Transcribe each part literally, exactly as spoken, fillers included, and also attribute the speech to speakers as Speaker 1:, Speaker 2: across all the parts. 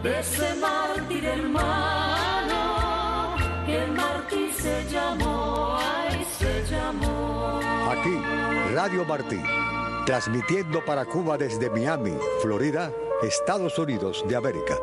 Speaker 1: de ese mártir hermano, que el mártir se llamó, ay, se llamó.
Speaker 2: Aquí, Radio Martí, transmitiendo para Cuba desde Miami, Florida, Estados Unidos de América.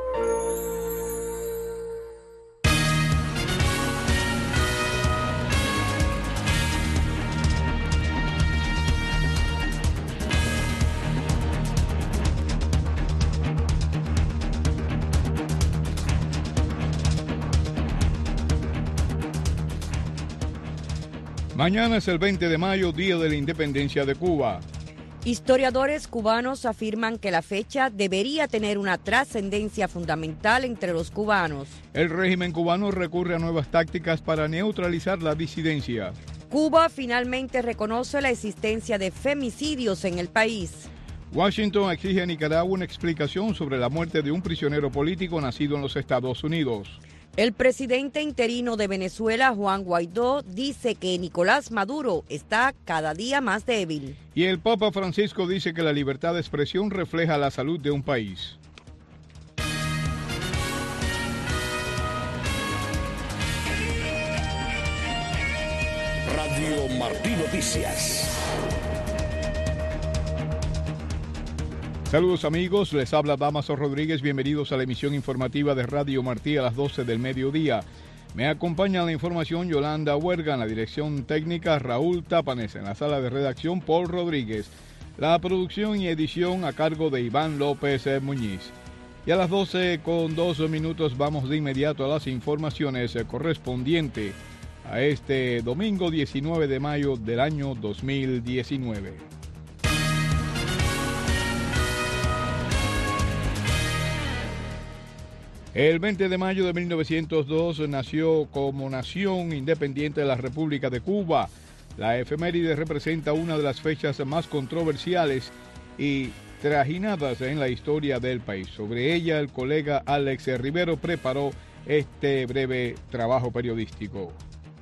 Speaker 3: Mañana es el veinte de mayo, Día de la Independencia de Cuba.
Speaker 4: Historiadores cubanos afirman que la fecha debería tener una trascendencia fundamental entre los cubanos.
Speaker 3: El régimen cubano recurre a nuevas tácticas para neutralizar la disidencia.
Speaker 4: Cuba finalmente reconoce la existencia de femicidios en el país.
Speaker 3: Washington exige a Nicaragua una explicación sobre la muerte de un prisionero político nacido en los Estados Unidos.
Speaker 4: El presidente interino de Venezuela, Juan Guaidó, dice que Nicolás Maduro está cada día más débil.
Speaker 3: Y el Papa Francisco dice que la libertad de expresión refleja la salud de un país.
Speaker 5: Radio Martí Noticias.
Speaker 3: Saludos amigos, les habla Damaso Rodríguez, bienvenidos a la emisión informativa de Radio Martí a las doce del mediodía. Me acompaña en la información Yolanda Huerga, en la dirección técnica Raúl Tápanes, en la sala de redacción Paul Rodríguez, la producción y edición a cargo de Iván López Muñiz. Y a las doce con dos minutos vamos de inmediato a las informaciones correspondientes a este domingo diecinueve de mayo del año dos mil diecinueve. El veinte de mayo de mil novecientos dos nació como nación independiente de la República de Cuba. La efeméride representa una de las fechas más controversiales y trajinadas en la historia del país. Sobre ella, el colega Alex Rivero preparó este breve trabajo periodístico.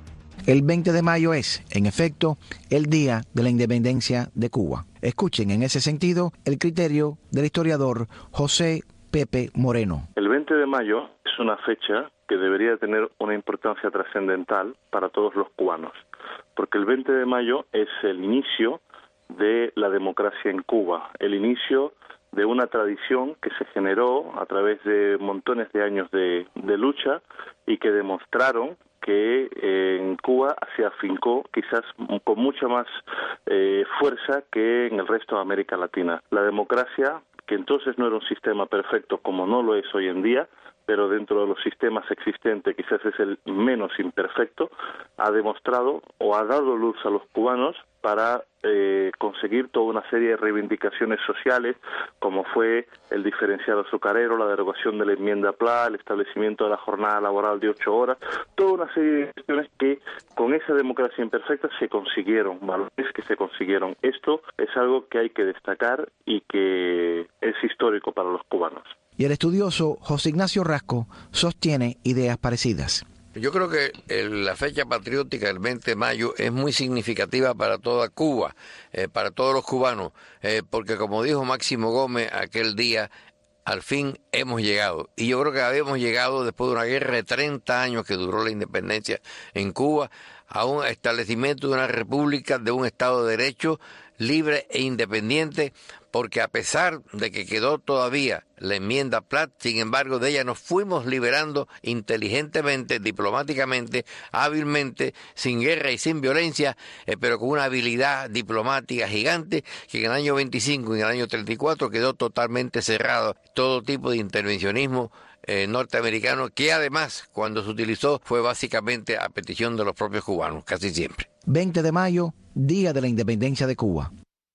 Speaker 6: El veinte de mayo es, en efecto, el Día de la Independencia de Cuba. Escuchen en ese sentido el criterio del historiador José Pepe Moreno.
Speaker 7: El veinte de mayo es una fecha que debería tener una importancia trascendental para todos los cubanos, porque el veinte de mayo es el inicio de la democracia en Cuba, el inicio de una tradición que se generó a través de montones de años de, de lucha y que demostraron que eh, en Cuba se afincó quizás con mucha más eh, fuerza que en el resto de América Latina. La democracia, que entonces no era un sistema perfecto como no lo es hoy en día, pero dentro de los sistemas existentes quizás es el menos imperfecto, ha demostrado o ha dado luz a los cubanos para eh, conseguir toda una serie de reivindicaciones sociales, como fue el diferenciado azucarero, la derogación de la enmienda P L A, el establecimiento de la jornada laboral de ocho horas, toda una serie de cuestiones que con esa democracia imperfecta se consiguieron, valores que se consiguieron. Esto es algo que hay que destacar y que es histórico para los cubanos.
Speaker 6: Y el estudioso José Ignacio Rasco sostiene ideas parecidas.
Speaker 8: Yo creo que el, la fecha patriótica del veinte de mayo es muy significativa para toda Cuba, eh, para todos los cubanos, eh, porque como dijo Máximo Gómez aquel día, al fin hemos llegado. Y yo creo que habíamos llegado después de una guerra de treinta años que duró la independencia en Cuba, a un establecimiento de una república, de un Estado de Derecho libre e independiente, porque a pesar de que quedó todavía la enmienda Platt, sin embargo de ella nos fuimos liberando inteligentemente, diplomáticamente, hábilmente, sin guerra y sin violencia, eh, pero con una habilidad diplomática gigante, que en el año veinticinco y en el año treinta y cuatro quedó totalmente cerrado todo tipo de intervencionismo eh, norteamericano, que además cuando se utilizó fue básicamente a petición de los propios cubanos, casi siempre.
Speaker 6: veinte de mayo, Día de la Independencia de Cuba.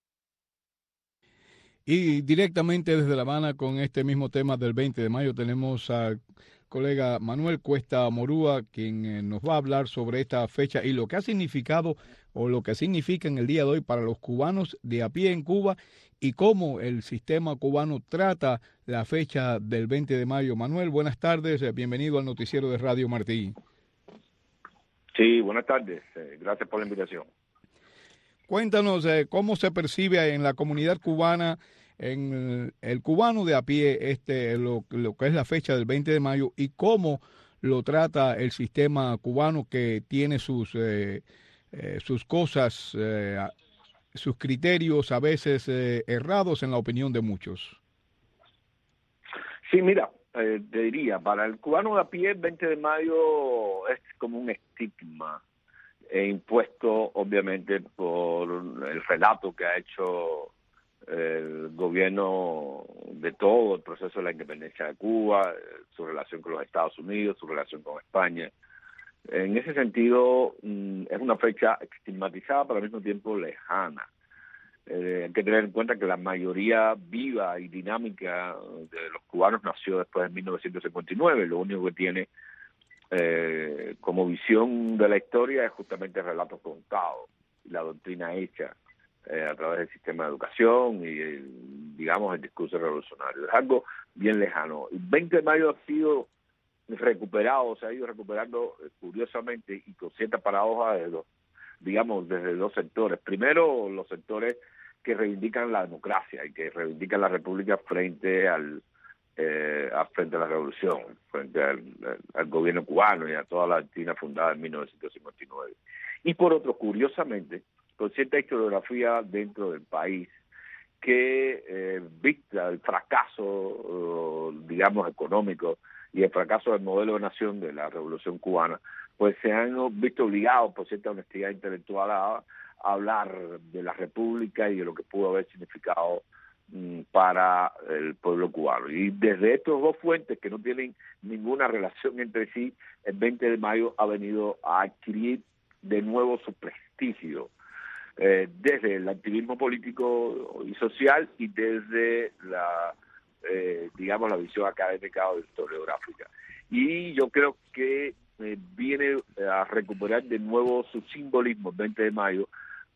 Speaker 3: Y directamente desde La Habana con este mismo tema del veinte de mayo tenemos al colega Manuel Cuesta Morúa, quien eh, nos va a hablar sobre esta fecha y lo que ha significado o lo que significa en el día de hoy para los cubanos de a pie en Cuba y cómo el sistema cubano trata la fecha del veinte de mayo. Manuel, buenas tardes, eh, bienvenido al noticiero de Radio Martí.
Speaker 9: Sí, buenas tardes, eh, gracias por la invitación.
Speaker 3: Cuéntanos eh, cómo se percibe en la comunidad cubana en el, el cubano de a pie este lo, lo que es la fecha del veinte de mayo y cómo lo trata el sistema cubano, que tiene sus eh, eh, sus cosas, eh, sus criterios a veces eh, errados en la opinión de muchos.
Speaker 9: Sí, mira, eh, te diría, para el cubano de a pie el veinte de mayo es como un estigma eh, impuesto obviamente por el relato que ha hecho el gobierno de todo el proceso de la independencia de Cuba, su relación con los Estados Unidos, su relación con España. En ese sentido, es una fecha estigmatizada, pero al mismo tiempo lejana. Eh, hay que tener en cuenta que la mayoría viva y dinámica de los cubanos nació después de mil novecientos cincuenta y nueve. Lo único que tiene eh, como visión de la historia es justamente el relato contado y la doctrina hecha Eh, a través del sistema de educación y, el, digamos, el discurso revolucionario. Es algo bien lejano. El veinte de mayo ha sido recuperado, se ha ido recuperando eh, curiosamente y con cierta paradoja, de los, digamos, desde dos sectores. Primero, los sectores que reivindican la democracia y que reivindican la república frente al eh, a, frente a la revolución, frente al, al, al gobierno cubano y a toda la Argentina fundada en mil novecientos cincuenta y nueve. Y por otro, curiosamente, con cierta historiografía dentro del país que eh, vista el fracaso, uh, digamos, económico y el fracaso del modelo de nación de la Revolución Cubana, pues se han visto obligados por cierta honestidad intelectual a, a hablar de la República y de lo que pudo haber significado um, para el pueblo cubano. Y desde estos dos fuentes que no tienen ninguna relación entre sí, el veinte de mayo ha venido a adquirir de nuevo su prestigio, Eh, desde el activismo político y social y desde la, eh, digamos, la visión académica o historiográfica. Y yo creo que eh, viene a recuperar de nuevo su simbolismo el veinte de mayo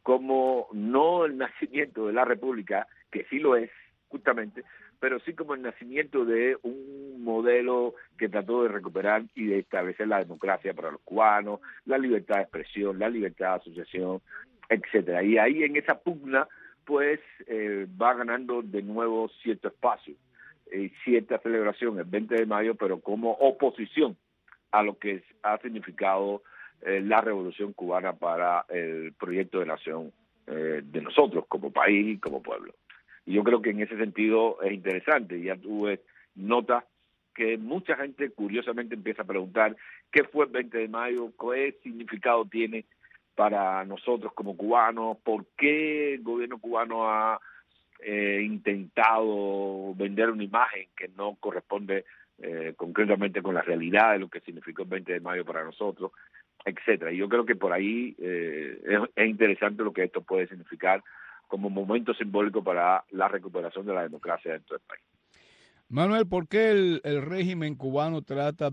Speaker 9: como no el nacimiento de la República, que sí lo es, justamente, pero sí como el nacimiento de un modelo que trató de recuperar y de establecer la democracia para los cubanos, la libertad de expresión, la libertad de asociación, etcétera. Y ahí en esa pugna pues eh, va ganando de nuevo cierto espacio y eh, cierta celebración el veinte de mayo, pero como oposición a lo que ha significado eh, la revolución cubana para el proyecto de nación eh, de nosotros como país y como pueblo. Y yo creo que en ese sentido es interesante. Ya tuve nota que mucha gente curiosamente empieza a preguntar qué fue el veinte de mayo, qué significado tiene para nosotros como cubanos, por qué el gobierno cubano ha eh, intentado vender una imagen que no corresponde eh, concretamente con la realidad de lo que significó el veinte de mayo para nosotros, etcétera. Y yo creo que por ahí eh, es, es interesante lo que esto puede significar como momento simbólico para la recuperación de la democracia dentro del país.
Speaker 3: Manuel, ¿por qué el, el régimen cubano trata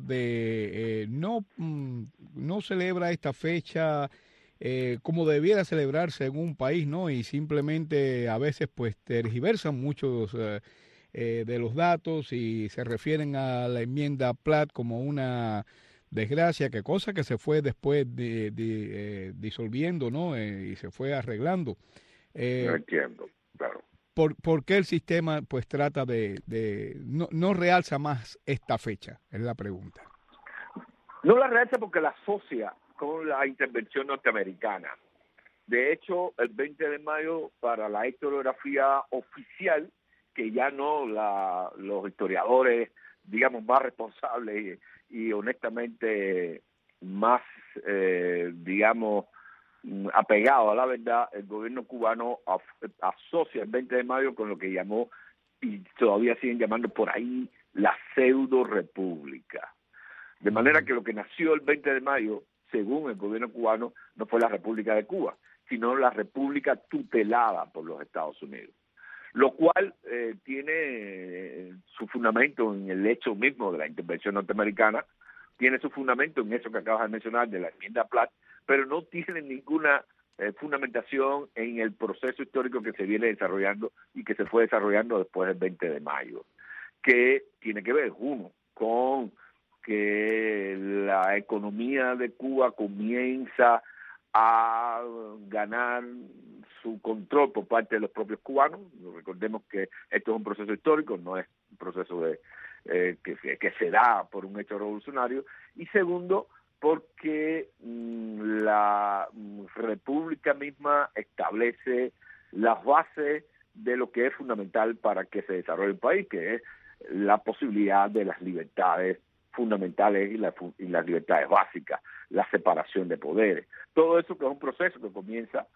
Speaker 3: de eh, no, no celebra esta fecha Eh, como debiera celebrarse en un país, ¿no? Y simplemente a veces pues tergiversan muchos eh, eh, de los datos y se refieren a la enmienda Platt como una desgracia, que cosa que se fue después de, de, eh, disolviendo, ¿no? Eh, y se fue arreglando. Eh,
Speaker 9: no entiendo, claro.
Speaker 3: ¿por, ¿Por qué el sistema pues trata de, de no, no realza más esta fecha? Es la pregunta.
Speaker 9: No la realza porque la asocia con la intervención norteamericana. De hecho, el veinte de mayo, para la historiografía oficial, que ya no la, los historiadores, digamos, más responsables y, y honestamente más, eh, digamos, apegados a la verdad, el gobierno cubano asocia el veinte de mayo con lo que llamó, y todavía siguen llamando por ahí, la pseudo-república. De manera que lo que nació el veinte de mayo, según el gobierno cubano, no fue la República de Cuba, sino la República tutelada por los Estados Unidos. Lo cual eh, tiene eh, su fundamento en el hecho mismo de la intervención norteamericana, tiene su fundamento en eso que acabas de mencionar de la enmienda Platt, pero no tiene ninguna eh, fundamentación en el proceso histórico que se viene desarrollando y que se fue desarrollando después del veinte de mayo, que tiene que ver, uno, con que la economía de Cuba comienza a ganar su control por parte de los propios cubanos. Recordemos que esto es un proceso histórico, no es un proceso de eh, que, que se da por un hecho revolucionario. Y segundo, porque mmm, la mmm, República misma establece las bases de lo que es fundamental para que se desarrolle un país, que es la posibilidad de las libertades fundamentales y, la, y las libertades básicas, la separación de poderes. Todo eso que es un proceso que comienza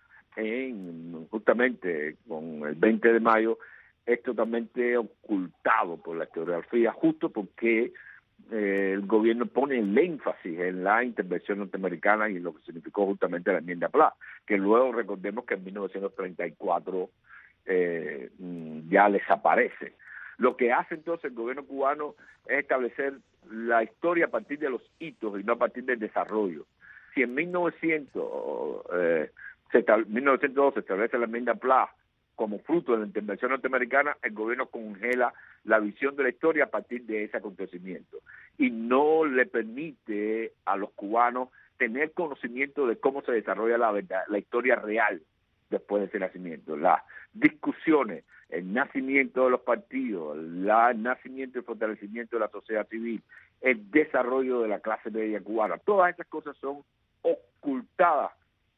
Speaker 9: en, justamente con el veinte de mayo, es totalmente ocultado por la historiografía, justo porque eh, el gobierno pone el énfasis en la intervención norteamericana y en lo que significó justamente la enmienda Platt, que luego recordemos que en mil novecientos treinta y cuatro eh, ya desaparece. Lo que hace entonces el gobierno cubano es establecer la historia a partir de los hitos y no a partir del desarrollo. Si en mil novecientos, eh, se, mil novecientos dos se establece la enmienda Platt como fruto de la intervención norteamericana, el gobierno congela la visión de la historia a partir de ese acontecimiento y no le permite a los cubanos tener conocimiento de cómo se desarrolla la verdad, la historia real después de ese nacimiento. Las discusiones, el nacimiento de los partidos, la, el nacimiento y fortalecimiento de la sociedad civil, el desarrollo de la clase media cubana, todas esas cosas son ocultadas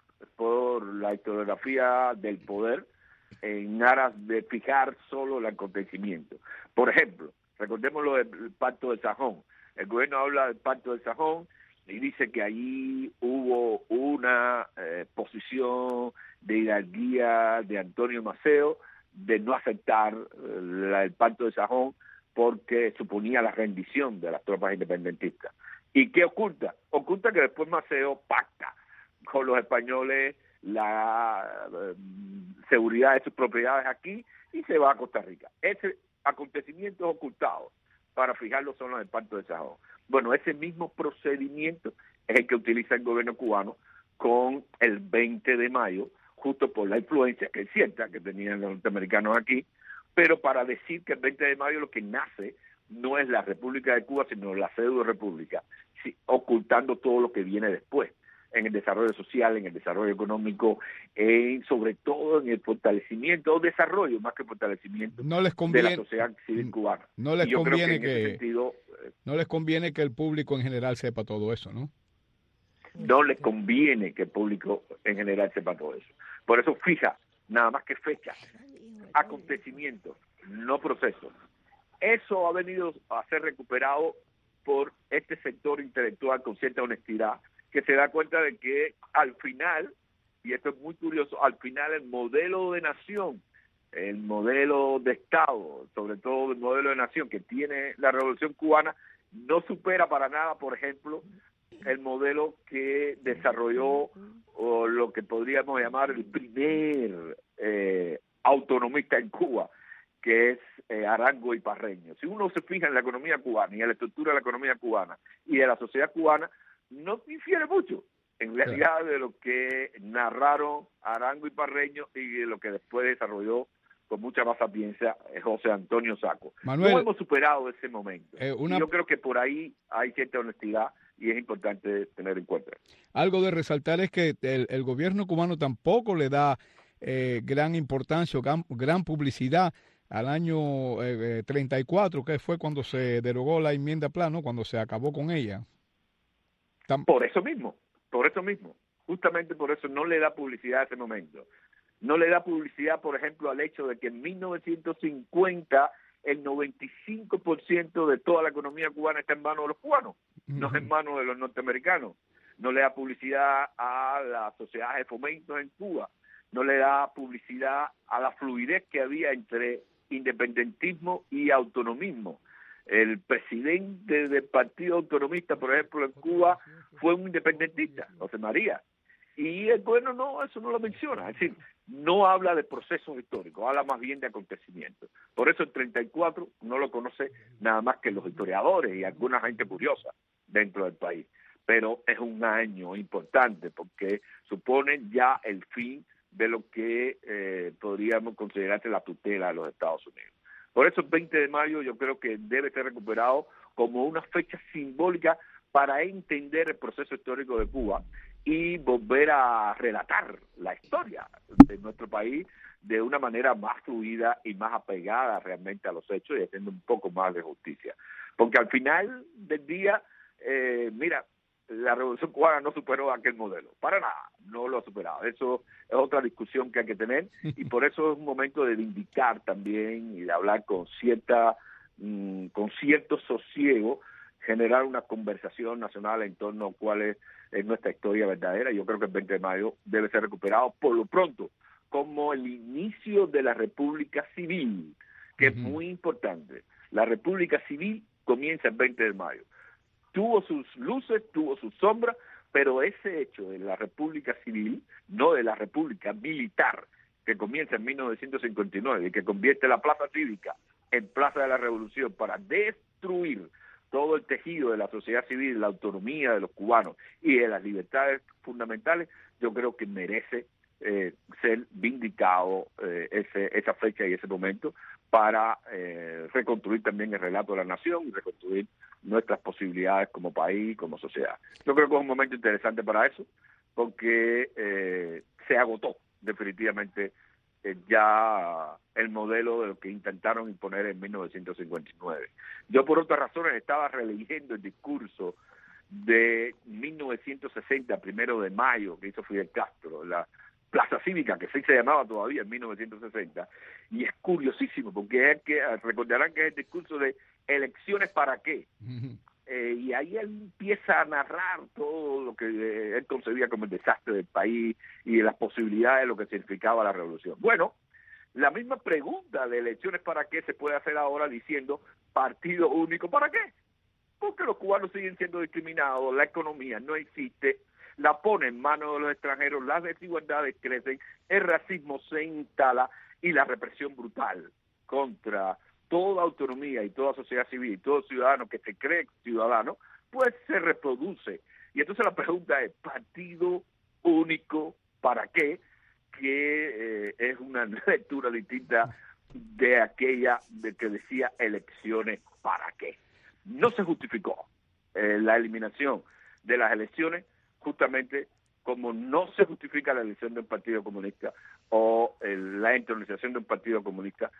Speaker 9: por la historiografía del poder en aras de fijar solo el acontecimiento. Por ejemplo, recordemos lo del Pacto de Sajón. El gobierno habla del Pacto de Sajón y dice que allí hubo una eh, posición de hidalguía de Antonio Maceo de no aceptar eh, la, el Pacto de Sajón porque suponía la rendición de las tropas independentistas. ¿Y qué oculta? Oculta que después Maceo pacta con los españoles la eh, seguridad de sus propiedades aquí y se va a Costa Rica. Ese acontecimiento es ocultado para fijarlo solo en el Pacto de Sajón. Bueno, ese mismo procedimiento es el que utiliza el gobierno cubano con el veinte de mayo, justo por la influencia que es cierta que tenían los norteamericanos aquí, pero para decir que el veinte de mayo lo que nace no es la República de Cuba, sino la pseudo república, sí, ocultando todo lo que viene después, en el desarrollo social, en el desarrollo económico, en, sobre todo en el fortalecimiento o desarrollo, más que fortalecimiento,
Speaker 3: no les conviene,
Speaker 9: de la sociedad civil cubana.
Speaker 3: No les
Speaker 9: y yo
Speaker 3: conviene
Speaker 9: creo que, en
Speaker 3: que,
Speaker 9: ese sentido, eh,
Speaker 3: no les conviene que el público en general sepa todo eso, ¿no?
Speaker 9: No les conviene que el público en general sepa todo eso. Por eso fija nada más que fechas, acontecimientos, no procesos. Eso ha venido a ser recuperado por este sector intelectual con cierta honestidad, que se da cuenta de que al final, y esto es muy curioso, al final el modelo de nación, el modelo de Estado, sobre todo el modelo de nación que tiene la Revolución Cubana, no supera para nada, por ejemplo, el modelo que desarrolló o lo que podríamos llamar el primer eh, autonomista en Cuba, que es eh, Arango y Parreño. Si uno se fija en la economía cubana y en la estructura de la economía cubana y de la sociedad cubana, no difiere mucho en realidad de lo que narraron Arango y Parreño y de lo que después desarrolló con mucha más sapiencia José Antonio Saco.
Speaker 3: Manuel,
Speaker 9: no hemos superado ese momento.
Speaker 3: Eh, una...
Speaker 9: Yo creo que por ahí hay cierta honestidad y es importante tener en cuenta.
Speaker 3: Algo de resaltar es que el, el gobierno cubano tampoco le da eh, gran importancia o gran, gran publicidad al año eh, treinta y cuatro, que fue cuando se derogó la enmienda Platt, ¿no? Cuando se acabó con ella. Tam...
Speaker 9: Por eso mismo, por eso mismo. Justamente por eso no le da publicidad a ese momento. No le da publicidad, por ejemplo, al hecho de que en mil novecientos cincuenta el noventa y cinco por ciento de toda la economía cubana está en manos de los cubanos, uh-huh. no en manos de los norteamericanos. No le da publicidad a las sociedades de fomento en Cuba. No le da publicidad a la fluidez que había entre independentismo y autonomismo. El presidente del Partido Autonomista, por ejemplo, en Cuba, fue un independentista, José María. Y el gobierno no, eso no lo menciona. Es decir, no habla de procesos históricos, habla más bien de acontecimientos. Por eso el treinta y cuatro no lo conoce nada más que los historiadores y alguna gente curiosa dentro del país. Pero es un año importante porque supone ya el fin de lo que eh, podríamos considerarse la tutela de los Estados Unidos. Por eso el veinte de mayo yo creo que debe ser recuperado como una fecha simbólica para entender el proceso histórico de Cuba y volver a relatar la historia de nuestro país de una manera más fluida y más apegada realmente a los hechos y haciendo un poco más de justicia. Porque al final del día, eh, mira, la Revolución Cubana no superó aquel modelo, para nada, no lo ha superado. Eso es otra discusión que hay que tener y por eso es un momento de vindicar también y de hablar con cierta, mmm, con cierto sosiego, generar una conversación nacional en torno a cuál es, es nuestra historia verdadera. Yo creo que el veinte de mayo debe ser recuperado por lo pronto como el inicio de la República Civil, que uh-huh. es muy importante. La República Civil comienza el veinte de mayo. Tuvo sus luces, tuvo sus sombras, pero ese hecho de la República Civil, no de la República Militar, que comienza en mil novecientos cincuenta y nueve y que convierte la Plaza Cívica en Plaza de la Revolución para destruir todo el tejido de la sociedad civil, la autonomía de los cubanos y de las libertades fundamentales, yo creo que merece eh, ser vindicado eh, ese, esa fecha y ese momento para eh, reconstruir también el relato de la nación y reconstruir nuestras posibilidades como país, como sociedad. Yo creo que es un momento interesante para eso, porque eh, se agotó definitivamente eh, ya el modelo de lo que intentaron imponer en mil novecientos cincuenta y nueve. Yo por otras razones estaba releyendo el discurso de mil novecientos sesenta, primero de mayo, que hizo Fidel Castro, la Plaza Cívica, que sí se llamaba todavía en mil novecientos sesenta, y es curiosísimo, porque es que recordarán que es el discurso de elecciones para qué, uh-huh. eh, y ahí él empieza a narrar todo lo que eh, él concebía como el desastre del país y de las posibilidades de lo que significaba la revolución. Bueno, la misma pregunta de elecciones para qué se puede hacer ahora diciendo partido único para qué, porque los cubanos siguen siendo discriminados, la economía no existe, la pone en manos de los extranjeros, las desigualdades crecen, el racismo se instala y la represión brutal contra toda autonomía y toda sociedad civil y todo ciudadano que se cree ciudadano, pues se reproduce. Y entonces la pregunta es, ¿partido único para qué? Que eh, es una lectura distinta de aquella de que decía elecciones para qué. No se justificó eh, la eliminación de las elecciones, justamente como no se justifica la elección de un partido comunista o eh, la entronización de un partido comunista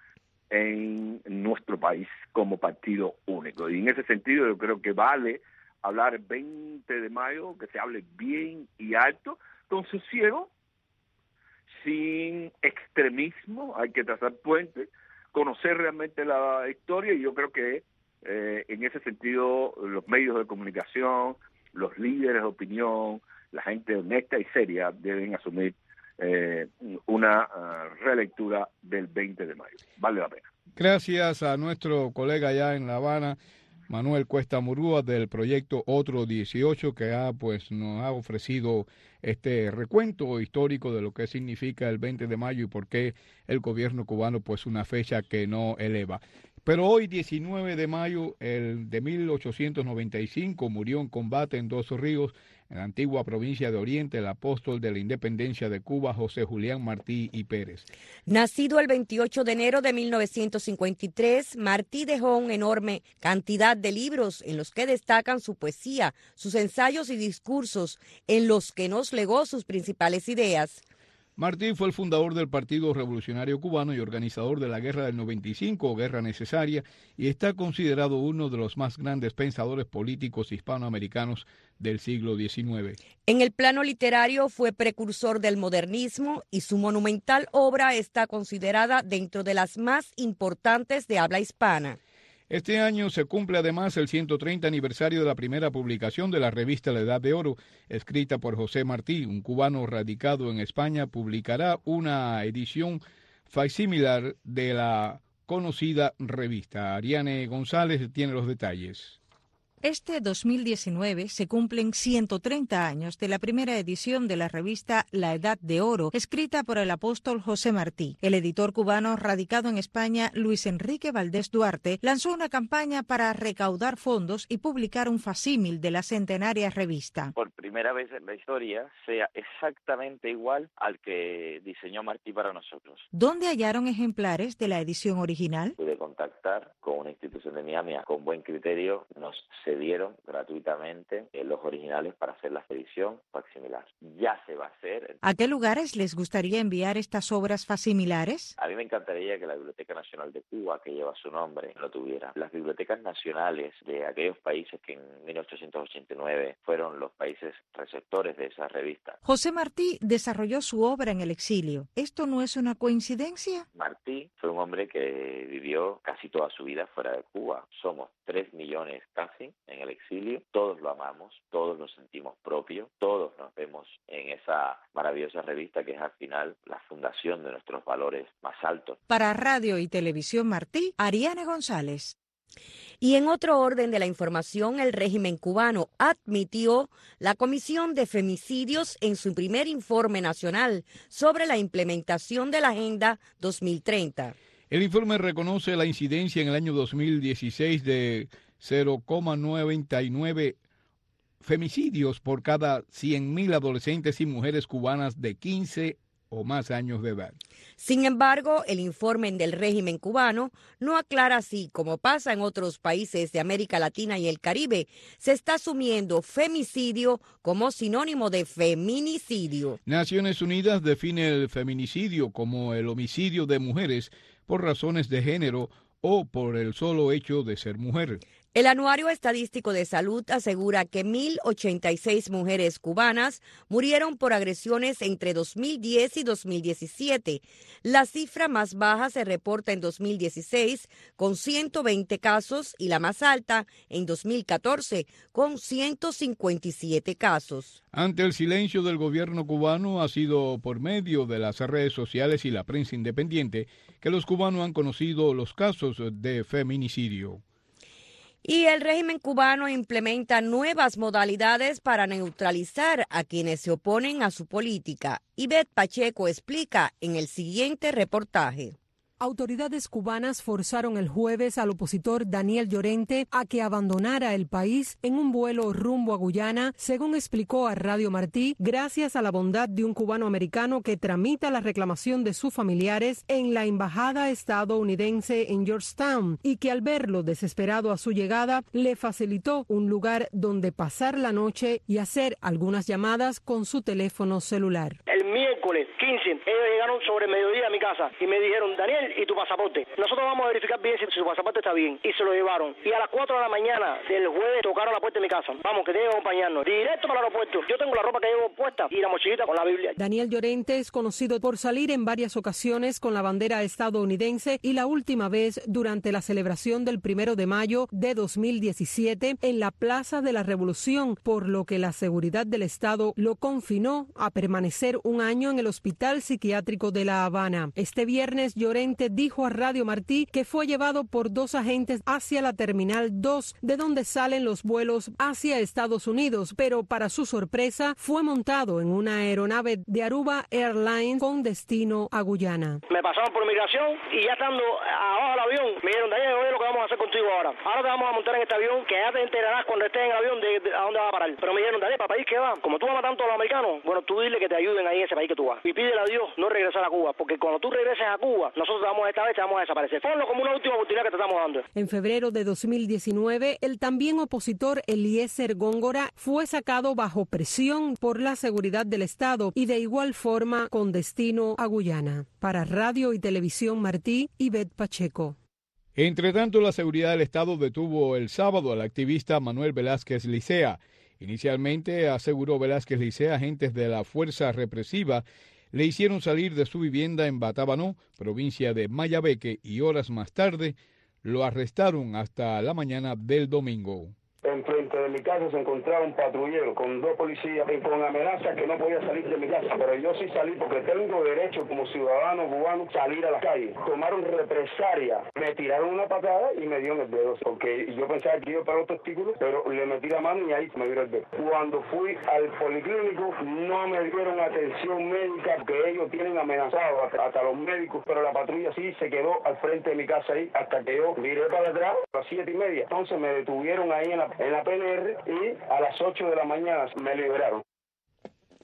Speaker 9: en nuestro país como partido único. Y en ese sentido yo creo que vale hablar el veinte de mayo, que se hable bien y alto, con sosiego, sin extremismo, hay que trazar puentes, conocer realmente la historia, y yo creo que eh, en ese sentido los medios de comunicación, los líderes de opinión, la gente honesta y seria deben asumir eh, una uh, relectura del veinte de mayo. Vale la pena.
Speaker 3: Gracias a nuestro colega allá en La Habana, Manuel Cuesta Murúa, del proyecto Otro dieciocho, que ha, pues, nos ha ofrecido este recuento histórico de lo que significa el veinte de mayo y por qué el gobierno cubano, pues, una fecha que no eleva. Pero hoy, diecinueve de mayo el de mil ochocientos noventa y cinco, murió en combate en Dos Ríos, en la antigua provincia de Oriente, el apóstol de la independencia de Cuba, José Julián Martí y Pérez.
Speaker 4: Nacido el veintiocho de enero de mil novecientos cincuenta y tres, Martí dejó una enorme cantidad de libros en los que destacan su poesía, sus ensayos y discursos, en los que nos legó sus principales ideas.
Speaker 3: Martí fue el fundador del Partido Revolucionario Cubano y organizador de la Guerra del noventa y cinco, Guerra Necesaria, y está considerado uno de los más grandes pensadores políticos hispanoamericanos del siglo diecinueve.
Speaker 4: En el plano literario fue precursor del modernismo y su monumental obra está considerada dentro de las más importantes de habla hispana.
Speaker 3: Este año se cumple además el ciento treinta aniversario de la primera publicación de la revista La Edad de Oro, escrita por José Martí, un cubano radicado en España. Publicará una edición facsimilar de la conocida revista. Ariane González tiene los detalles.
Speaker 10: Este dos mil diecinueve se cumplen ciento treinta años de la primera edición de la revista La Edad de Oro, escrita por el apóstol José Martí. El editor cubano radicado en España, Luis Enrique Valdés Duarte, lanzó una campaña para recaudar fondos y publicar un facsímil de la centenaria revista.
Speaker 11: Por primera vez en la historia sea exactamente igual al que diseñó Martí para nosotros.
Speaker 10: ¿Dónde hallaron ejemplares de la edición original?
Speaker 11: Pude contactar con una institución de Miami con buen criterio, nos cedieron gratuitamente eh, los originales para hacer la edición facsimilar. Ya se va a hacer.
Speaker 10: ¿A qué lugares les gustaría enviar estas obras facsimilares?
Speaker 11: A mí me encantaría que la Biblioteca Nacional de Cuba, que lleva su nombre, lo tuviera. Las bibliotecas nacionales de aquellos países que en mil ochocientos ochenta y nueve fueron los países receptores de esa revista.
Speaker 10: José Martí desarrolló su obra en el exilio. ¿Esto no es una coincidencia?
Speaker 11: Martí fue un hombre que vivió casi toda su vida fuera de Cuba. Somos tres millones casi en el exilio. Todos lo amamos, todos lo sentimos propio, todos nos vemos en esa maravillosa revista que es al final la fundación de nuestros valores más altos.
Speaker 10: Para Radio y Televisión Martí, Ariane González.
Speaker 4: Y en otro orden de la información, el régimen cubano admitió la Comisión de Femicidios en su primer informe nacional sobre la implementación de la Agenda dos mil treinta.
Speaker 3: El informe reconoce la incidencia en el año dos mil dieciséis de cero coma noventa y nueve femicidios por cada cien mil adolescentes y mujeres cubanas de quince o más años de edad.
Speaker 4: Sin embargo, el informe del régimen cubano no aclara si, como pasa en otros países de América Latina y el Caribe, se está asumiendo femicidio como sinónimo de feminicidio.
Speaker 3: Naciones Unidas define el feminicidio como el homicidio de mujeres por razones de género o por el solo hecho de ser mujer.
Speaker 4: El Anuario Estadístico de Salud asegura que mil ochenta y seis mujeres cubanas murieron por agresiones entre dos mil diez y dos mil diecisiete. La cifra más baja se reporta en dos mil dieciséis con ciento veinte casos y la más alta en dos mil catorce con ciento cincuenta y siete casos.
Speaker 3: Ante el silencio del gobierno cubano, ha sido por medio de las redes sociales y la prensa independiente que los cubanos han conocido los casos de feminicidio.
Speaker 4: Y el régimen cubano implementa nuevas modalidades para neutralizar a quienes se oponen a su política. Ivette Pacheco explica en el siguiente reportaje.
Speaker 12: Autoridades cubanas forzaron el jueves al opositor Daniel Llorente a que abandonara el país en un vuelo rumbo a Guyana, según explicó a Radio Martí, gracias a la bondad de un cubano americano que tramita la reclamación de sus familiares en la embajada estadounidense en Georgetown y que al verlo desesperado a su llegada le facilitó un lugar donde pasar la noche y hacer algunas llamadas con su teléfono celular.
Speaker 13: El miércoles quince, ellos llegaron sobre el mediodía a mi casa y me dijeron, Daniel, ¿y tu pasaporte? Nosotros vamos a verificar bien si su pasaporte está bien. Y se lo llevaron. Y a las cuatro de la mañana del jueves tocaron la puerta de mi casa. Vamos, que tiene que acompañarnos. Directo para el aeropuerto. Yo tengo la ropa que llevo puesta y la mochilita con la Biblia.
Speaker 12: Daniel Llorente es conocido por salir en varias ocasiones con la bandera estadounidense y la última vez durante la celebración del primero de mayo de dos mil diecisiete en la Plaza de la Revolución, por lo que la seguridad del Estado lo confinó a permanecer un año en el Hospital Psiquiátrico de La Habana. Este viernes, Llorente dijo a Radio Martí que fue llevado por dos agentes hacia la Terminal dos, de donde salen los vuelos hacia Estados Unidos, pero para su sorpresa fue montado en una aeronave de Aruba Airlines con destino a Guyana.
Speaker 13: Me pasaron por migración y ya estando abajo del avión, me dijeron, Daniel, oye lo que vamos a hacer contigo ahora. Ahora te vamos a montar en este avión, que ya te enterarás cuando estés en el avión de, de a dónde va a parar. Pero me dijeron, Daniel, ¿para país qué va? Como tú amas tanto a los americanos, bueno, tú dile que te ayuden ahí en ese país que tú vas. Y pídele a Dios no regresar a Cuba, porque cuando tú regreses a Cuba, nosotros vamos esta vez te vamos a desaparecer. Ponlo como una última oportunidad que te estamos dando.
Speaker 12: En febrero de dos mil diecinueve, el también opositor Eliezer Góngora fue sacado bajo presión por la seguridad del Estado y de igual forma con destino a Guyana. Para Radio y Televisión Martí, Ivette Pacheco.
Speaker 3: Entre tanto, la seguridad del Estado detuvo el sábado al activista Manuel Velázquez Licea. Inicialmente, aseguró Velázquez Licea, agentes de la fuerza represiva le hicieron salir de su vivienda en Batabanó, provincia de Mayabeque, y horas más tarde lo arrestaron hasta la mañana del domingo.
Speaker 14: Enfrente de mi casa se encontraba un patrullero con dos policías y con amenaza que no podía salir de mi casa, pero yo sí salí porque tengo derecho como ciudadano cubano salir a la calle. Tomaron represalia, me tiraron una patada y me dieron el dedo, porque yo pensaba que iba para los testículos, pero le metí la mano y ahí me dieron el dedo. Cuando fui al policlínico no me dieron atención médica, porque ellos tienen amenazado hasta, hasta los médicos, pero la patrulla sí se quedó al frente de mi casa ahí hasta que yo miré para atrás a las siete y media. Entonces me detuvieron ahí en la en la P N R y a las ocho de la mañana me liberaron.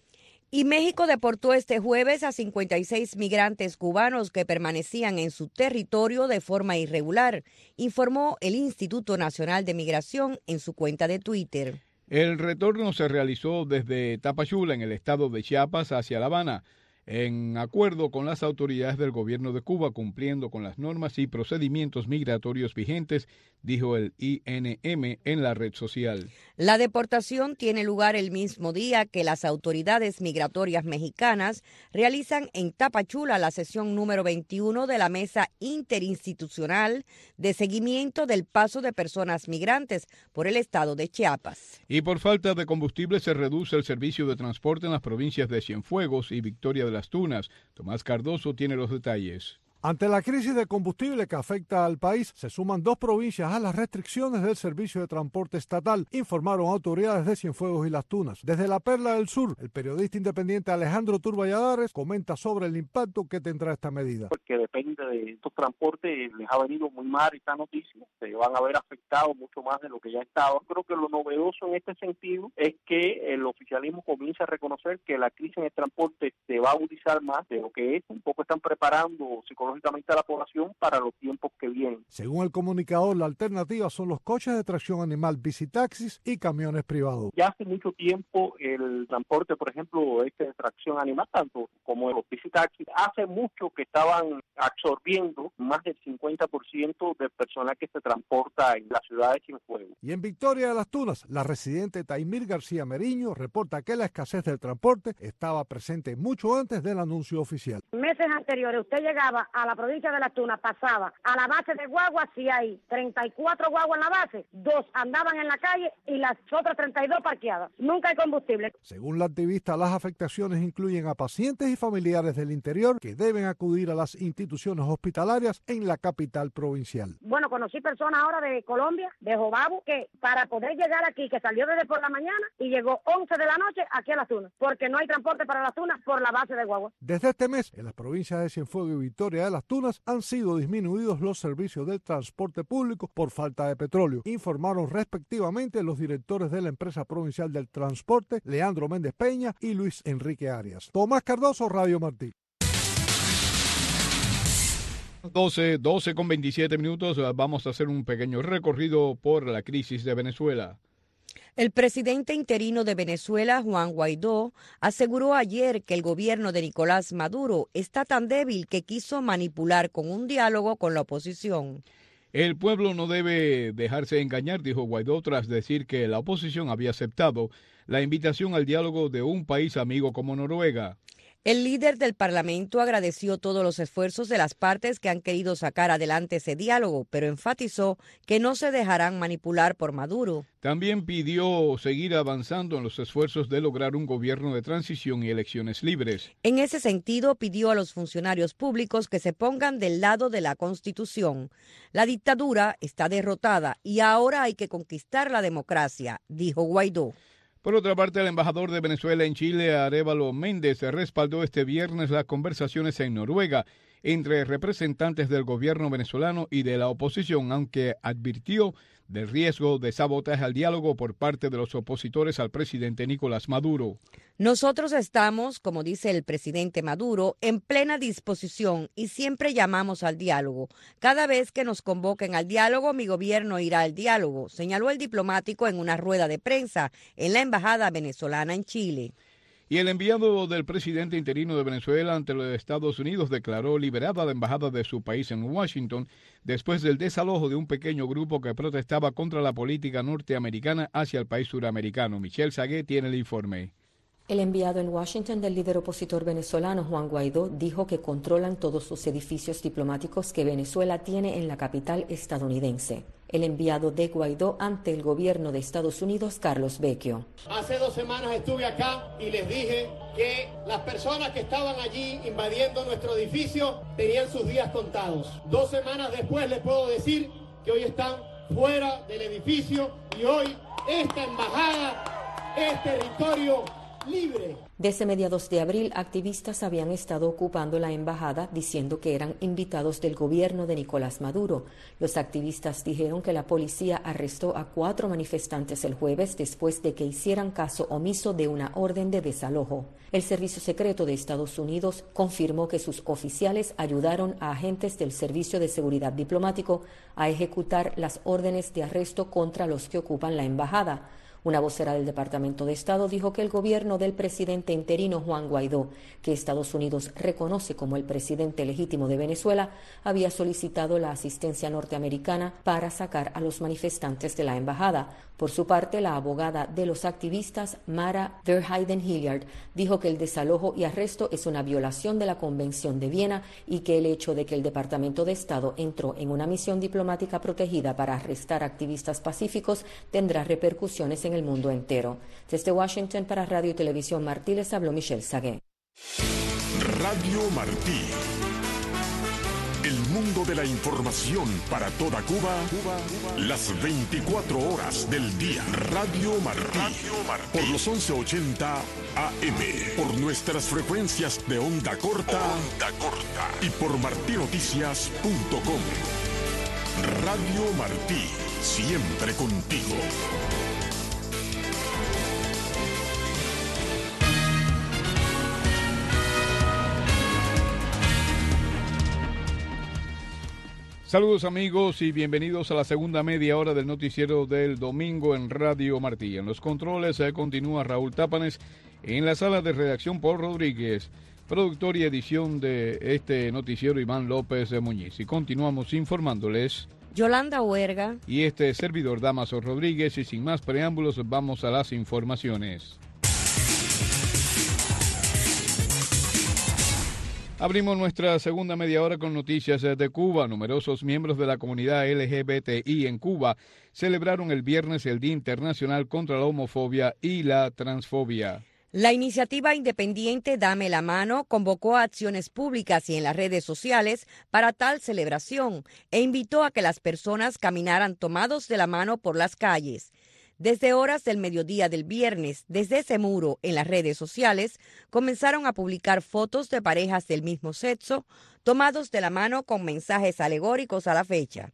Speaker 4: Y México deportó este jueves a cincuenta y seis migrantes cubanos que permanecían en su territorio de forma irregular, informó el Instituto Nacional de Migración en su cuenta de Twitter.
Speaker 3: El retorno se realizó desde Tapachula, en el estado de Chiapas, hacia La Habana, en acuerdo con las autoridades del gobierno de Cuba, cumpliendo con las normas y procedimientos migratorios vigentes, dijo el I N M en la red social.
Speaker 4: La deportación tiene lugar el mismo día que las autoridades migratorias mexicanas realizan en Tapachula la sesión número veintiuno de la Mesa Interinstitucional de Seguimiento del Paso de Personas Migrantes por el estado de Chiapas.
Speaker 3: Y por falta de combustible se reduce el servicio de transporte en las provincias de Cienfuegos y Victoria de Las Tunas. Tomás Cardoso tiene los detalles.
Speaker 15: Ante la crisis de combustible que afecta al país, se suman dos provincias a las restricciones del servicio de transporte estatal, informaron autoridades de Cienfuegos y Las Tunas. Desde la Perla del Sur, el periodista independiente Alejandro Turballadares comenta sobre el impacto que tendrá esta medida.
Speaker 16: Porque depende de estos transportes, les ha venido muy mal esta noticia, se van a ver afectados mucho más de lo que ya estaba. Creo que lo novedoso en este sentido es que el oficialismo comienza a reconocer que la crisis en el transporte se va a agudizar más de lo que es. Un poco están preparando psicológicamente a la población para los tiempos que vienen.
Speaker 15: Según el comunicador, la alternativa son los coches de tracción animal, bicitaxis y camiones privados.
Speaker 16: Ya hace mucho tiempo el transporte, por ejemplo, este de tracción animal, tanto como los bicitaxis, hace mucho que estaban absorbiendo más del cincuenta por ciento del personal que se transporta en la ciudad de Cienfuegos.
Speaker 15: Y en Victoria de Las Tunas, la residente Taimir García Meriño reporta que la escasez del transporte estaba presente mucho antes del anuncio oficial.
Speaker 17: Meses anteriores, usted llegaba a la provincia de Las Tunas, pasaba a la base de guaguas, si hay treinta y cuatro guaguas en la base, dos andaban en la calle y las otras treinta y dos parqueadas. Nunca hay combustible.
Speaker 15: Según la activista, las afectaciones incluyen a pacientes y familiares del interior que deben acudir a las instituciones hospitalarias en la capital provincial.
Speaker 17: Bueno, conocí personas ahora de Colombia, de Jobabu, que para poder llegar aquí, que salió desde por la mañana y llegó once de la noche aquí a Las Tunas, porque no hay transporte para Las Tunas por la base de guaguas.
Speaker 15: Desde este mes, en las provincias de Cienfuegos y Victoria de Las Tunas han sido disminuidos los servicios del transporte público por falta de petróleo, informaron respectivamente los directores de la empresa provincial del transporte, Leandro Méndez Peña y Luis Enrique Arias. Tomás Cardoso, Radio Martí.
Speaker 3: doce, doce con veintisiete minutos, vamos a hacer un pequeño recorrido por la crisis de Venezuela.
Speaker 4: El presidente interino de Venezuela, Juan Guaidó, aseguró ayer que el gobierno de Nicolás Maduro está tan débil que quiso manipular con un diálogo con la oposición.
Speaker 3: El pueblo no debe dejarse engañar, dijo Guaidó, tras decir que la oposición había aceptado la invitación al diálogo de un país amigo como Noruega.
Speaker 4: El líder del Parlamento agradeció todos los esfuerzos de las partes que han querido sacar adelante ese diálogo, pero enfatizó que no se dejarán manipular por Maduro.
Speaker 3: También pidió seguir avanzando en los esfuerzos de lograr un gobierno de transición y elecciones libres.
Speaker 4: En ese sentido, pidió a los funcionarios públicos que se pongan del lado de la Constitución. La dictadura está derrotada y ahora hay que conquistar la democracia, dijo Guaidó.
Speaker 3: Por otra parte, el embajador de Venezuela en Chile, Arévalo Méndez, respaldó este viernes las conversaciones en Noruega entre representantes del gobierno venezolano y de la oposición, aunque advirtió del riesgo de sabotaje al diálogo por parte de los opositores al presidente Nicolás Maduro.
Speaker 4: Nosotros estamos, como dice el presidente Maduro, en plena disposición y siempre llamamos al diálogo. Cada vez que nos convoquen al diálogo, mi gobierno irá al diálogo, señaló el diplomático en una rueda de prensa en la embajada venezolana en Chile.
Speaker 3: Y el enviado del presidente interino de Venezuela ante los Estados Unidos declaró liberada la embajada de su país en Washington después del desalojo de un pequeño grupo que protestaba contra la política norteamericana hacia el país suramericano. Michelle Sagué tiene el informe.
Speaker 18: El enviado en Washington del líder opositor venezolano Juan Guaidó dijo que controlan todos los edificios diplomáticos que Venezuela tiene en la capital estadounidense. El enviado de Guaidó ante el gobierno de Estados Unidos, Carlos Vecchio.
Speaker 19: Hace dos semanas estuve acá y les dije que las personas que estaban allí invadiendo nuestro edificio tenían sus días contados. Dos semanas después les puedo decir que hoy están fuera del edificio y hoy esta embajada es territorio libre.
Speaker 18: Desde mediados de abril, activistas habían estado ocupando la embajada diciendo que eran invitados del gobierno de Nicolás Maduro. Los activistas dijeron que la policía arrestó a cuatro manifestantes el jueves después de que hicieran caso omiso de una orden de desalojo. El Servicio Secreto de Estados Unidos confirmó que sus oficiales ayudaron a agentes del Servicio de Seguridad Diplomático a ejecutar las órdenes de arresto contra los que ocupan la embajada. Una vocera del Departamento de Estado dijo que el gobierno del presidente interino Juan Guaidó, que Estados Unidos reconoce como el presidente legítimo de Venezuela, había solicitado la asistencia norteamericana para sacar a los manifestantes de la embajada. Por su parte, la abogada de los activistas, Mara Verheiden-Hilliard, dijo que el desalojo y arresto es una violación de la Convención de Viena y que el hecho de que el Departamento de Estado entró en una misión diplomática protegida para arrestar activistas pacíficos tendrá repercusiones en el mundo entero. Desde Washington para Radio y Televisión Martí les habló Michelle Sagué.
Speaker 5: Radio Martí. El mundo de la información para toda Cuba, Cuba, Cuba, las veinticuatro horas del día. Radio Martí. Radio Martí. Por los once ochenta A M. Por nuestras frecuencias de onda corta. Onda corta. Y por martinoticias punto com. Radio Martí. Siempre contigo.
Speaker 3: Saludos amigos y bienvenidos a la segunda media hora del noticiero del domingo en Radio Martí. En los controles eh, continúa Raúl Tápanes, en la sala de redacción Paul Rodríguez, productor y edición de este noticiero Iván López de Muñiz. Y continuamos informándoles
Speaker 4: Yolanda Huerga
Speaker 3: y este servidor Damaso Rodríguez, y sin más preámbulos vamos a las informaciones. Abrimos nuestra segunda media hora con noticias de Cuba. Numerosos miembros de la comunidad L G B T I en Cuba celebraron el viernes el Día Internacional contra la Homofobia y la Transfobia.
Speaker 4: La iniciativa independiente Dame la Mano convocó a acciones públicas y en las redes sociales para tal celebración e invitó a que las personas caminaran tomados de la mano por las calles. Desde horas del mediodía del viernes, desde ese muro en las redes sociales, comenzaron a publicar fotos de parejas del mismo sexo tomados de la mano con mensajes alegóricos a la fecha.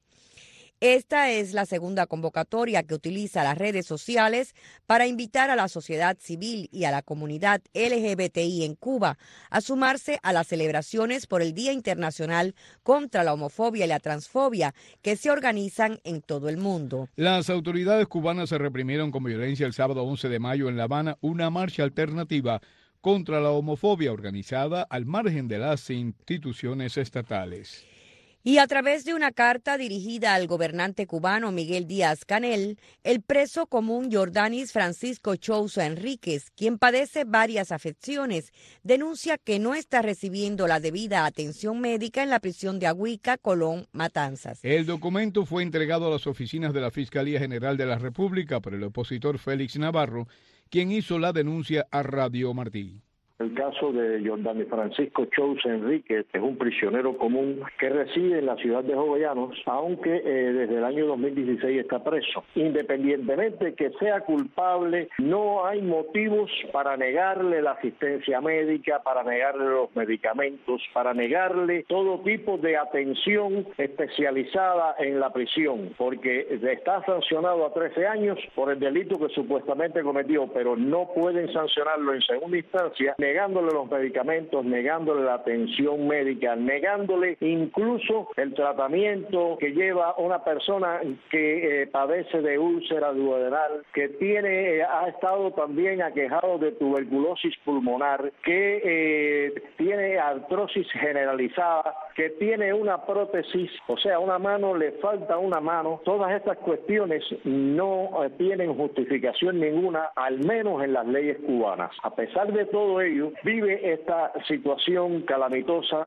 Speaker 4: Esta es la segunda convocatoria que utiliza las redes sociales para invitar a la sociedad civil y a la comunidad L G B T I en Cuba a sumarse a las celebraciones por el Día Internacional contra la Homofobia y la Transfobia que se organizan en todo el mundo.
Speaker 3: Las autoridades cubanas se reprimieron con violencia el sábado once de mayo en La Habana una marcha alternativa contra la homofobia organizada al margen de las instituciones estatales.
Speaker 4: Y a través de una carta dirigida al gobernante cubano Miguel Díaz-Canel, el preso común Jordanis Francisco Chouza Enríquez, quien padece varias afecciones, denuncia que no está recibiendo la debida atención médica en la prisión de Agüica, Colón, Matanzas.
Speaker 3: El documento fue entregado a las oficinas de la Fiscalía General de la República por el opositor Félix Navarro, quien hizo la denuncia a Radio Martí.
Speaker 9: El caso de Jordanis Francisco Chouza Enríquez es un prisionero común que reside en la ciudad de Jovellanos, aunque eh, desde el año dos mil dieciséis está preso. Independientemente de que sea culpable, no hay motivos para negarle la asistencia médica, para negarle los medicamentos, para negarle todo tipo de atención especializada en la prisión, porque está sancionado a trece años por el delito que supuestamente cometió, pero no pueden sancionarlo en segunda instancia, negándole los medicamentos, negándole la atención médica, negándole incluso el tratamiento que lleva una persona que eh, padece de úlcera duodenal, que tiene, eh, ha estado también aquejado de tuberculosis pulmonar, que eh, tiene artrosis generalizada, que tiene una prótesis, o sea, una mano, le falta una mano. Todas estas cuestiones no eh, tienen justificación ninguna, al menos en las leyes cubanas. A pesar de todo ello, vive esta situación calamitosa.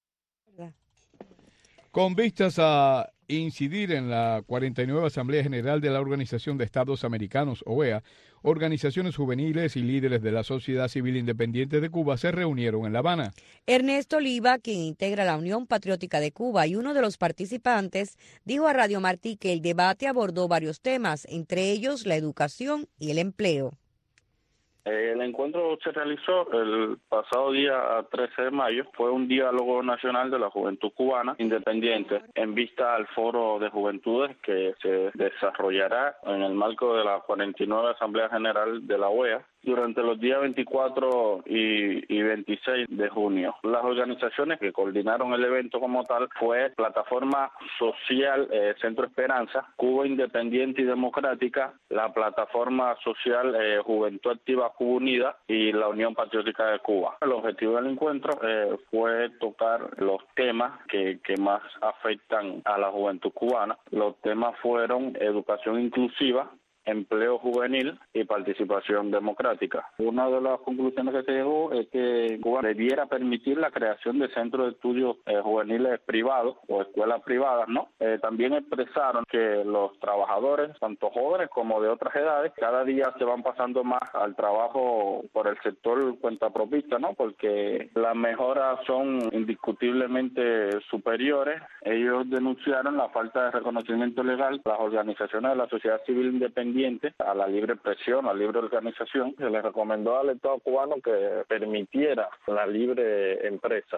Speaker 3: Con vistas a incidir en la cuarenta y nueva Asamblea General de la Organización de Estados Americanos, O E A, organizaciones juveniles y líderes de la sociedad civil independiente de Cuba se reunieron en La Habana.
Speaker 4: Ernesto Oliva, quien integra la Unión Patriótica de Cuba y uno de los participantes, dijo a Radio Martí que el debate abordó varios temas, entre ellos la educación y el empleo.
Speaker 20: El encuentro se realizó el pasado día trece de mayo. Fue un diálogo nacional de la juventud cubana independiente en vista al foro de juventudes que se desarrollará en el marco de la cuarenta y nueve Asamblea General de la O E A durante los días veinticuatro y, y veintiséis de junio. Las organizaciones que coordinaron el evento como tal fue Plataforma Social eh, Centro Esperanza, Cuba Independiente y Democrática, la Plataforma Social eh, Juventud Activa Cuba Unida y la Unión Patriótica de Cuba. El objetivo del encuentro eh, fue tocar los temas que, que más afectan a la juventud cubana. Los temas fueron educación inclusiva, empleo juvenil y participación democrática. Una de las conclusiones que se llegó es que Cuba debiera permitir la creación de centros de estudios eh, juveniles privados o escuelas privadas, ¿no? Eh, también expresaron que los trabajadores, tanto jóvenes como de otras edades, cada día se van pasando más al trabajo por el sector cuentapropista, ¿no? Porque las mejoras son indiscutiblemente superiores. Ellos denunciaron la falta de reconocimiento legal a las organizaciones de la sociedad civil independiente a la libre expresión, a la libre organización. Se le recomendó al Estado cubano que permitiera la libre empresa.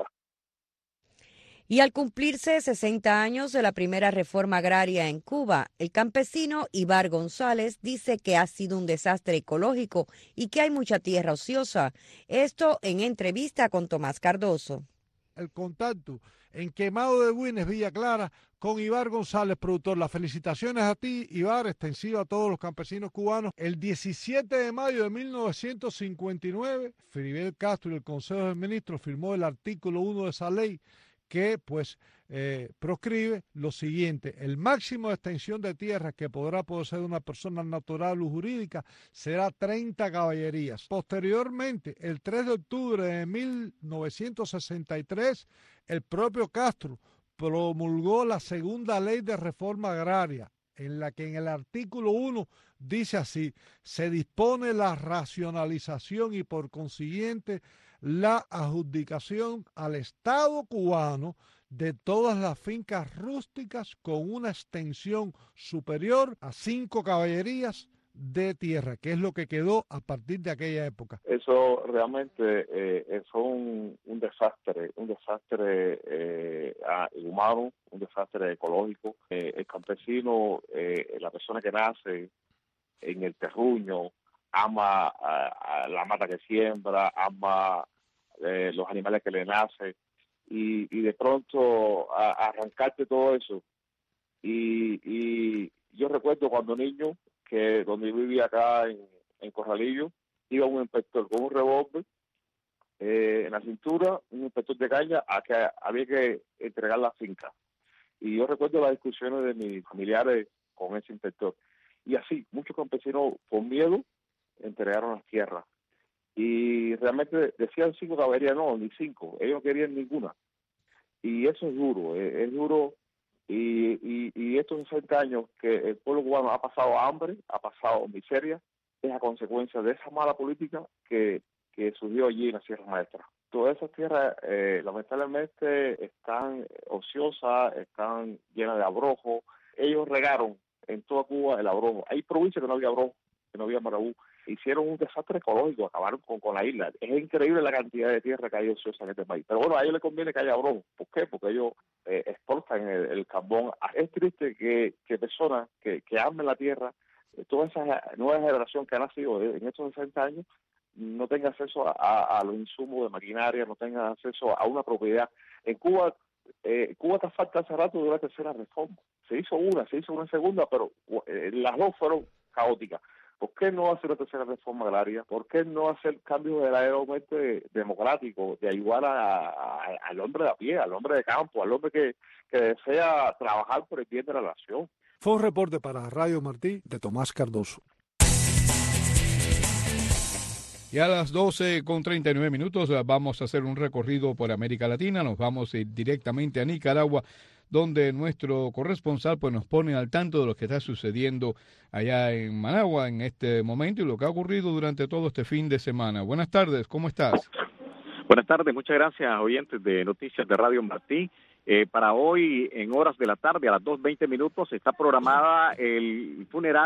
Speaker 4: Y al cumplirse sesenta años de la primera reforma agraria en Cuba, el campesino Ibar González dice que ha sido un desastre ecológico y que hay mucha tierra ociosa. Esto en entrevista con Tomás Cardoso.
Speaker 15: El contacto en Quemado de Buines, Villa Clara, con Ibar González, productor. Las felicitaciones a ti, Ibar, extensiva a todos los campesinos cubanos. El diecisiete de mayo de mil novecientos cincuenta y nueve, Fidel Castro y el Consejo de Ministros firmó el artículo uno de esa ley que pues eh, proscribe lo siguiente: el máximo de extensión de tierra que podrá poseer una persona natural o jurídica será treinta caballerías. Posteriormente, el tres de octubre de mil novecientos sesenta y tres, el propio Castro promulgó la segunda ley de reforma agraria, en la que en el artículo uno dice así: se dispone la racionalización y por consiguiente la adjudicación al Estado cubano de todas las fincas rústicas con una extensión superior a cinco caballerías de tierra, que es lo que quedó a partir de aquella época.
Speaker 9: Eso realmente eh, fue un, un desastre, un desastre eh, humano, un desastre ecológico. Eh, el campesino, eh, la persona que nace en el terruño, ama a, a la mata que siembra, ama eh, los animales que le nacen, y, y de pronto a, a arrancarte todo eso. Y, y yo recuerdo cuando niño, que donde yo vivía acá en, en Corralillo, iba un inspector con un revólver eh, en la cintura, un inspector de caña, a que había que entregar la finca. Y yo recuerdo las discusiones de mis familiares con ese inspector. Y así, muchos campesinos con miedo entregaron las tierras. Y realmente decían cinco caballerías, no, ni cinco, ellos no querían ninguna. Y eso es duro, eh, es duro. Y, y, y estos sesenta años que el pueblo cubano ha pasado hambre, ha pasado miseria, es a consecuencia de esa mala política que, que surgió allí en la Sierra Maestra. Todas esas tierras eh, lamentablemente están ociosas, están llenas de abrojo. Ellos regaron en toda Cuba el abrojo. Hay provincias que no había abrojo, que no había marabú. Hicieron un desastre ecológico, acabaron con, con la isla. Es increíble la cantidad de tierra que hay ociosa en este país. Pero bueno, a ellos les conviene que haya abrojo. ¿Por qué? Porque ellos eh, exportan el, el carbón. Es triste que, que personas que, que amen la tierra, eh, toda esa nueva generación que ha nacido en estos sesenta años, no tenga acceso a, a, a los insumos de maquinaria, no tenga acceso a una propiedad. En Cuba, eh, Cuba está falta hace rato de una tercera reforma. Se hizo una, se hizo una segunda, pero eh, las dos fueron caóticas. ¿Por qué no hacer una tercera reforma agraria? ¿Por qué no hacer cambios verdaderamente democráticos, de ayudar a, a, al hombre de a pie, al hombre de campo, al hombre que, que desea trabajar por el bien de la nación?
Speaker 15: Fue un reporte para Radio Martí de Tomás Cardoso.
Speaker 3: Y a las doce con treinta y nueve minutos vamos a hacer un recorrido por América Latina. Nos vamos a ir directamente a Nicaragua, donde nuestro corresponsal pues nos pone al tanto de lo que está sucediendo allá en Managua en este momento y lo que ha ocurrido durante todo este fin de semana. Buenas tardes, ¿cómo estás?
Speaker 21: Buenas tardes, muchas gracias, oyentes de Noticias de Radio Martí. Eh, para hoy, en horas de la tarde, a las dos veinte minutos, está programada el funeral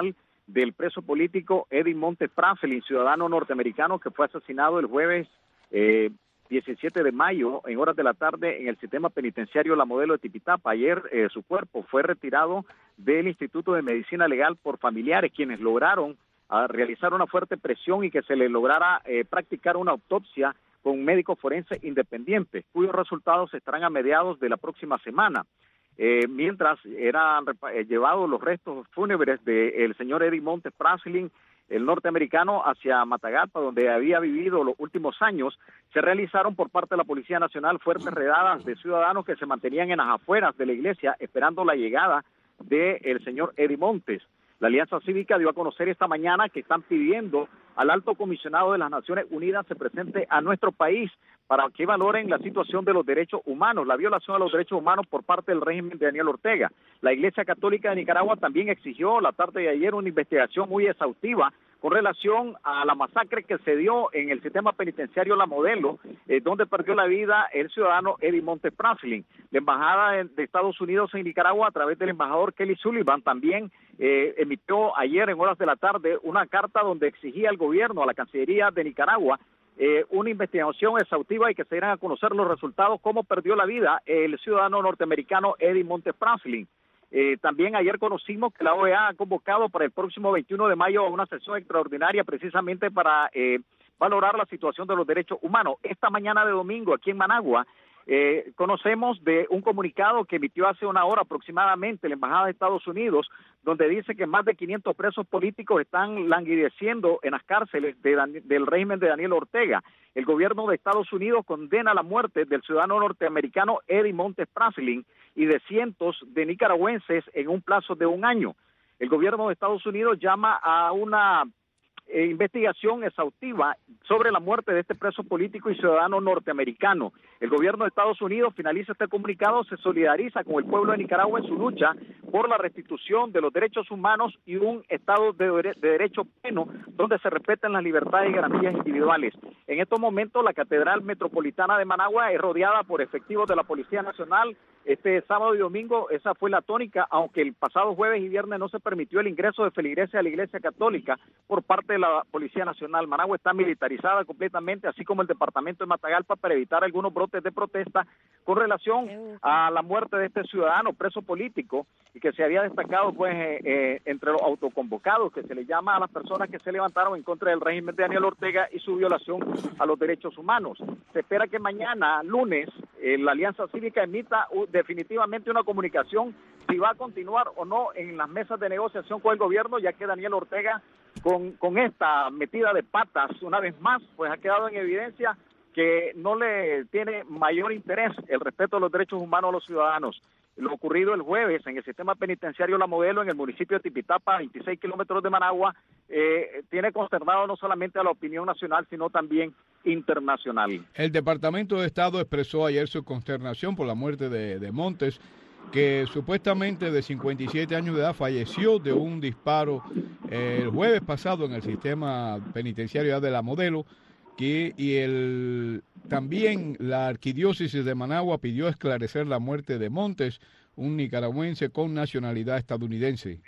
Speaker 21: del preso político Eddie Montes Praslin, ciudadano norteamericano que fue asesinado el jueves eh, diecisiete de mayo en horas de la tarde en el sistema penitenciario La Modelo de Tipitapa. Ayer eh, su cuerpo fue retirado del Instituto de Medicina Legal por familiares, quienes lograron a realizar una fuerte presión y que se le lograra eh, practicar una autopsia con un médico forense independiente, cuyos resultados estarán a mediados de la próxima semana. Eh, mientras eran eh, llevados los restos fúnebres del señor Eddie Montes Praslin, el norteamericano, hacia Matagalpa, donde había vivido los últimos años, se realizaron por parte de la Policía Nacional fuertes redadas de ciudadanos que se mantenían en las afueras de la iglesia esperando la llegada del señor Eddie Montes. La Alianza Cívica dio a conocer esta mañana que están pidiendo al Alto Comisionado de las Naciones Unidas se presente a nuestro país para que valoren la situación de los derechos humanos, la violación de los derechos humanos por parte del régimen de Daniel Ortega. La Iglesia Católica de Nicaragua también exigió la tarde de ayer una investigación muy exhaustiva con relación a la masacre que se dio en el sistema penitenciario La Modelo, eh, donde perdió la vida el ciudadano Eddie Montes Praslin. La Embajada de Estados Unidos en Nicaragua, a través del embajador Kelly Sullivan, también eh, emitió ayer en horas de la tarde una carta donde exigía al gobierno, a la Cancillería de Nicaragua, eh, una investigación exhaustiva y que se dieran a conocer los resultados, cómo perdió la vida el ciudadano norteamericano Eddie Montes Praslin. Eh, también ayer conocimos que la O E A ha convocado para el próximo veintiuno de mayo a una sesión extraordinaria precisamente para eh, valorar la situación de los derechos humanos. Esta mañana de domingo aquí en Managua eh, conocemos de un comunicado que emitió hace una hora aproximadamente la Embajada de Estados Unidos, donde dice que más de quinientos presos políticos están languideciendo en las cárceles de Dan- del régimen de Daniel Ortega. El gobierno de Estados Unidos condena la muerte del ciudadano norteamericano Eddie Montes Praslin y de cientos de nicaragüenses en un plazo de un año. El gobierno de Estados Unidos llama a una eh, investigación exhaustiva sobre la muerte de este preso político y ciudadano norteamericano. El gobierno de Estados Unidos finaliza este comunicado, se solidariza con el pueblo de Nicaragua en su lucha por la restitución de los derechos humanos y un Estado de, de derecho pleno donde se respeten las libertades y garantías individuales. En estos momentos la Catedral Metropolitana de Managua es rodeada por efectivos de la Policía Nacional. Este sábado y domingo esa fue la tónica, aunque el pasado jueves y viernes no se permitió el ingreso de feligreses a la Iglesia Católica por parte de la Policía Nacional. Managua está militarizada completamente, así como el departamento de Matagalpa, para evitar algunos brotes de protesta con relación a la muerte de este ciudadano preso político y que se había destacado pues eh, eh, entre los autoconvocados, que se le llama a las personas que se levantaron en contra del régimen de Daniel Ortega y su violación a los derechos humanos. Se espera que mañana, lunes, eh, la Alianza Cívica emita uh, definitivamente una comunicación si va a continuar o no en las mesas de negociación con el gobierno, ya que Daniel Ortega con, con esta metida de patas una vez más pues ha quedado en evidencia que no le tiene mayor interés el respeto a los derechos humanos a los ciudadanos. Lo ocurrido el jueves en el sistema penitenciario La Modelo, en el municipio de Tipitapa, veintiséis kilómetros de Managua, eh, tiene consternado no solamente a la opinión nacional, sino también internacional.
Speaker 3: El Departamento de Estado expresó ayer su consternación por la muerte de, de Montes, que supuestamente de cincuenta y siete años de edad falleció de un disparo eh, el jueves pasado en el sistema penitenciario de La Modelo, que, y el, también la Arquidiócesis de Managua pidió esclarecer la muerte de Montes, un nicaragüense con nacionalidad estadounidense.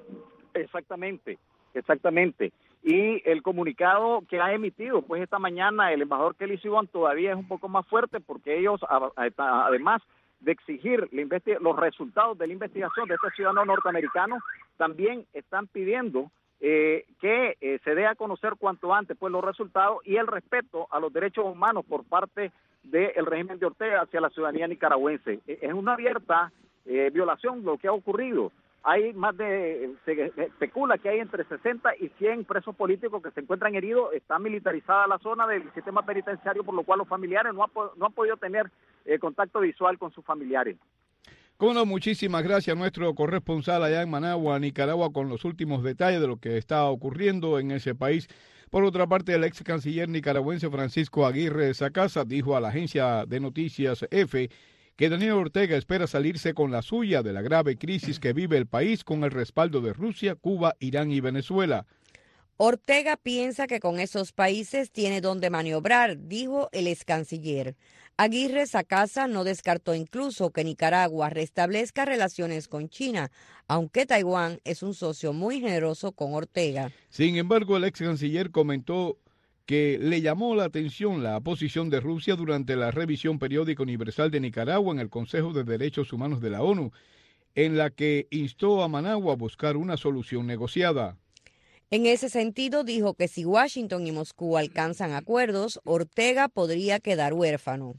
Speaker 21: Exactamente, exactamente. Y el comunicado que ha emitido pues esta mañana el embajador Kelly Sullivan todavía es un poco más fuerte, porque ellos, además de exigir los resultados de la investigación de este ciudadano norteamericano, también están pidiendo eh, que eh, se dé a conocer cuanto antes pues los resultados y el respeto a los derechos humanos por parte del régimen de Ortega hacia la ciudadanía nicaragüense. Es una abierta eh, violación lo que ha ocurrido. Hay más de, se especula que hay entre sesenta y cien presos políticos que se encuentran heridos. Está militarizada la zona del sistema penitenciario, por lo cual los familiares no, ha, no han podido tener eh, contacto visual con sus familiares.
Speaker 3: Cómo no, muchísimas gracias a nuestro corresponsal allá en Managua, Nicaragua, con los últimos detalles de lo que está ocurriendo en ese país. Por otra parte, el ex canciller nicaragüense Francisco Aguirre Sacasa dijo a la agencia de noticias EFE que Daniel Ortega espera salirse con la suya de la grave crisis que vive el país con el respaldo de Rusia, Cuba, Irán y Venezuela.
Speaker 4: Ortega piensa que con esos países tiene donde maniobrar, dijo el ex canciller. Aguirre Sacasa no descartó incluso que Nicaragua restablezca relaciones con China, aunque Taiwán es un socio muy generoso con Ortega.
Speaker 3: Sin embargo, el ex canciller comentó que le llamó la atención la posición de Rusia durante la revisión periódica universal de Nicaragua en el Consejo de Derechos Humanos de la ONU, en la que instó a Managua a buscar una solución negociada.
Speaker 4: En ese sentido, dijo que si Washington y Moscú alcanzan acuerdos, Ortega podría quedar huérfano.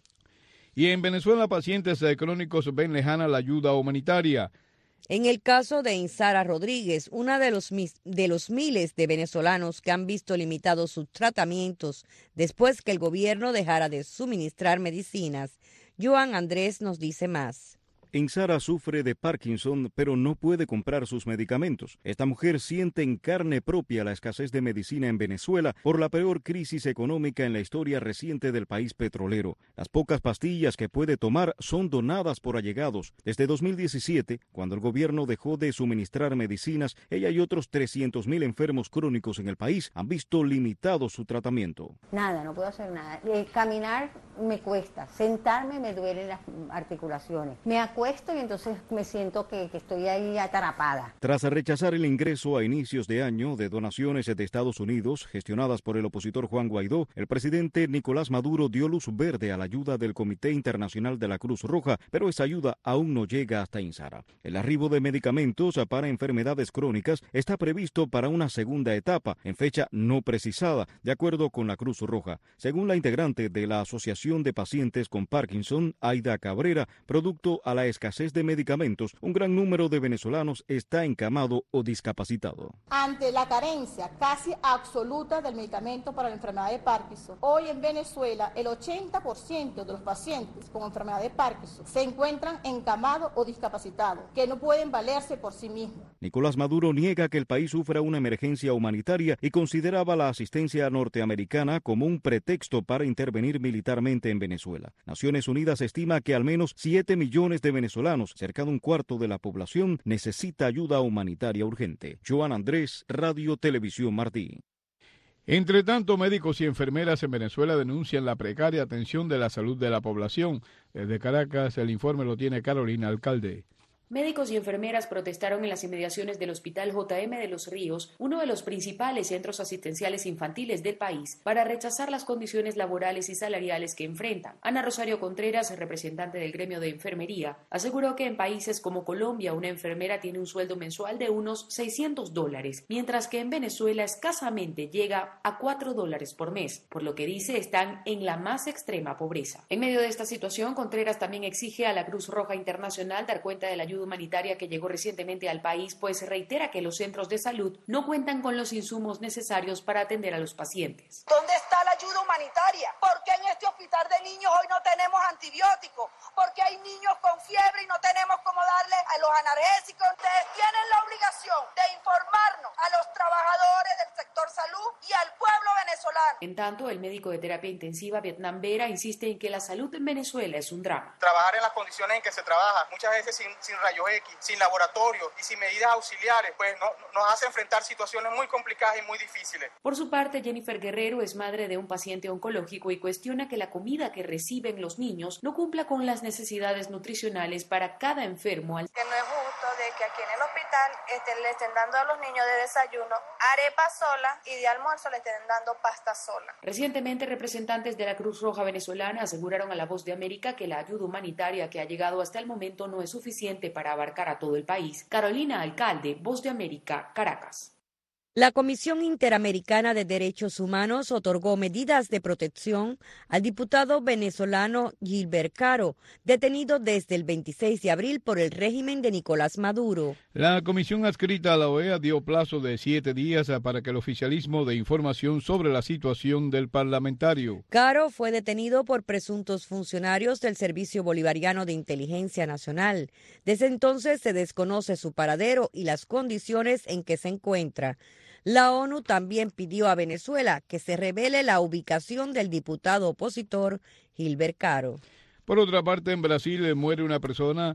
Speaker 3: Y en Venezuela, pacientes crónicos ven lejana la ayuda humanitaria.
Speaker 4: En el caso de Insara Rodríguez, una de los, de los miles de venezolanos que han visto limitados sus tratamientos después que el gobierno dejara de suministrar medicinas, Joan Andrés nos dice más.
Speaker 1: Insara sufre de Parkinson, pero no puede comprar sus medicamentos. Esta mujer siente en carne propia la escasez de medicina en Venezuela por la peor crisis económica en la historia reciente del país petrolero. Las pocas pastillas que puede tomar son donadas por allegados. Desde dos mil diecisiete, cuando el gobierno dejó de suministrar medicinas, ella y otros trescientos mil enfermos crónicos en el país han visto limitado su tratamiento.
Speaker 22: Nada, no puedo hacer nada. Eh, caminar me cuesta, sentarme me duelen las articulaciones. Me acuerdo y entonces me siento que, que estoy ahí atrapada.
Speaker 1: Tras rechazar el ingreso a inicios de año de donaciones de Estados Unidos gestionadas por el opositor Juan Guaidó, el presidente Nicolás Maduro dio luz verde a la ayuda del Comité Internacional de la Cruz Roja, pero esa ayuda aún no llega hasta Insara. El arribo de medicamentos para enfermedades crónicas está previsto para una segunda etapa, en fecha no precisada, de acuerdo con la Cruz Roja. Según la integrante de la Asociación de Pacientes con Parkinson, Aida Cabrera, producto a la escasez de medicamentos, un gran número de venezolanos está encamado o discapacitado.
Speaker 23: Ante la carencia casi absoluta del medicamento para la enfermedad de Parkinson, hoy en Venezuela el ochenta por ciento de los pacientes con enfermedad de Parkinson se encuentran encamados o discapacitados, que no pueden valerse por sí mismos.
Speaker 1: Nicolás Maduro niega que el país sufra una emergencia humanitaria y consideraba la asistencia norteamericana como un pretexto para intervenir militarmente en Venezuela. Naciones Unidas estima que al menos siete millones de venezolanos, cerca de un cuarto de la población, necesita ayuda humanitaria urgente. Joan Andrés, Radio Televisión Martí.
Speaker 3: Entre tanto, médicos y enfermeras en Venezuela denuncian la precaria atención de la salud de la población. Desde Caracas, el informe lo tiene Carolina Alcalde.
Speaker 24: Médicos y enfermeras protestaron en las inmediaciones del Hospital J M de Los Ríos, uno de los principales centros asistenciales infantiles del país, para rechazar las condiciones laborales y salariales que enfrentan. Ana Rosario Contreras, representante del gremio de enfermería, aseguró que en países como Colombia una enfermera tiene un sueldo mensual de unos seiscientos dólares, mientras que en Venezuela escasamente llega a cuatro dólares por mes, por lo que dice están en la más extrema pobreza. En medio de esta situación, Contreras también exige a la Cruz Roja Internacional dar cuenta de la ayuda humanitaria que llegó recientemente al país, pues reitera que los centros de salud no cuentan con los insumos necesarios para atender a los pacientes.
Speaker 25: ¿Dónde está la ayuda humanitaria? ¿Por qué en este hospital de niños hoy no tenemos antibióticos? ¿Por qué hay niños con fiebre y no tenemos cómo darle a los analgésicos? Ustedes tienen la obligación de informarnos a los trabajadores del sector salud y al pueblo venezolano.
Speaker 24: En tanto, el médico de terapia intensiva Vietnam Vera insiste en que la salud en Venezuela es un drama.
Speaker 26: Trabajar en las condiciones en que se trabaja, muchas veces sin, sin rayos X, sin laboratorio y sin medidas auxiliares, pues no, nos hace enfrentar situaciones muy complicadas y muy difíciles.
Speaker 24: Por su parte, Jennifer Guerrero es madre de un paciente oncológico y cuestiona que la comida que reciben los niños no cumpla con las necesidades nutricionales para cada enfermo.
Speaker 25: Que no es justo de que aquí en el hospital estén, le estén dando a los niños de desayuno arepa sola y de almuerzo le estén dando pasta sola.
Speaker 24: Recientemente, representantes de la Cruz Roja venezolana aseguraron a La Voz de América que la ayuda humanitaria que ha llegado hasta el momento no es suficiente para abarcar a todo el país. Carolina Alcalde, Voz de América, Caracas.
Speaker 4: La Comisión Interamericana de Derechos Humanos otorgó medidas de protección al diputado venezolano Gilbert Caro, detenido desde el veintiséis de abril por el régimen de Nicolás Maduro.
Speaker 3: La comisión adscrita a la O E A dio plazo de siete días para que el oficialismo dé información sobre la situación del parlamentario.
Speaker 4: Caro fue detenido por presuntos funcionarios del Servicio Bolivariano de Inteligencia Nacional. Desde entonces se desconoce su paradero y las condiciones en que se encuentra. La ONU también pidió a Venezuela que se revele la ubicación del diputado opositor Gilbert Caro.
Speaker 3: Por otra parte, en Brasil muere una persona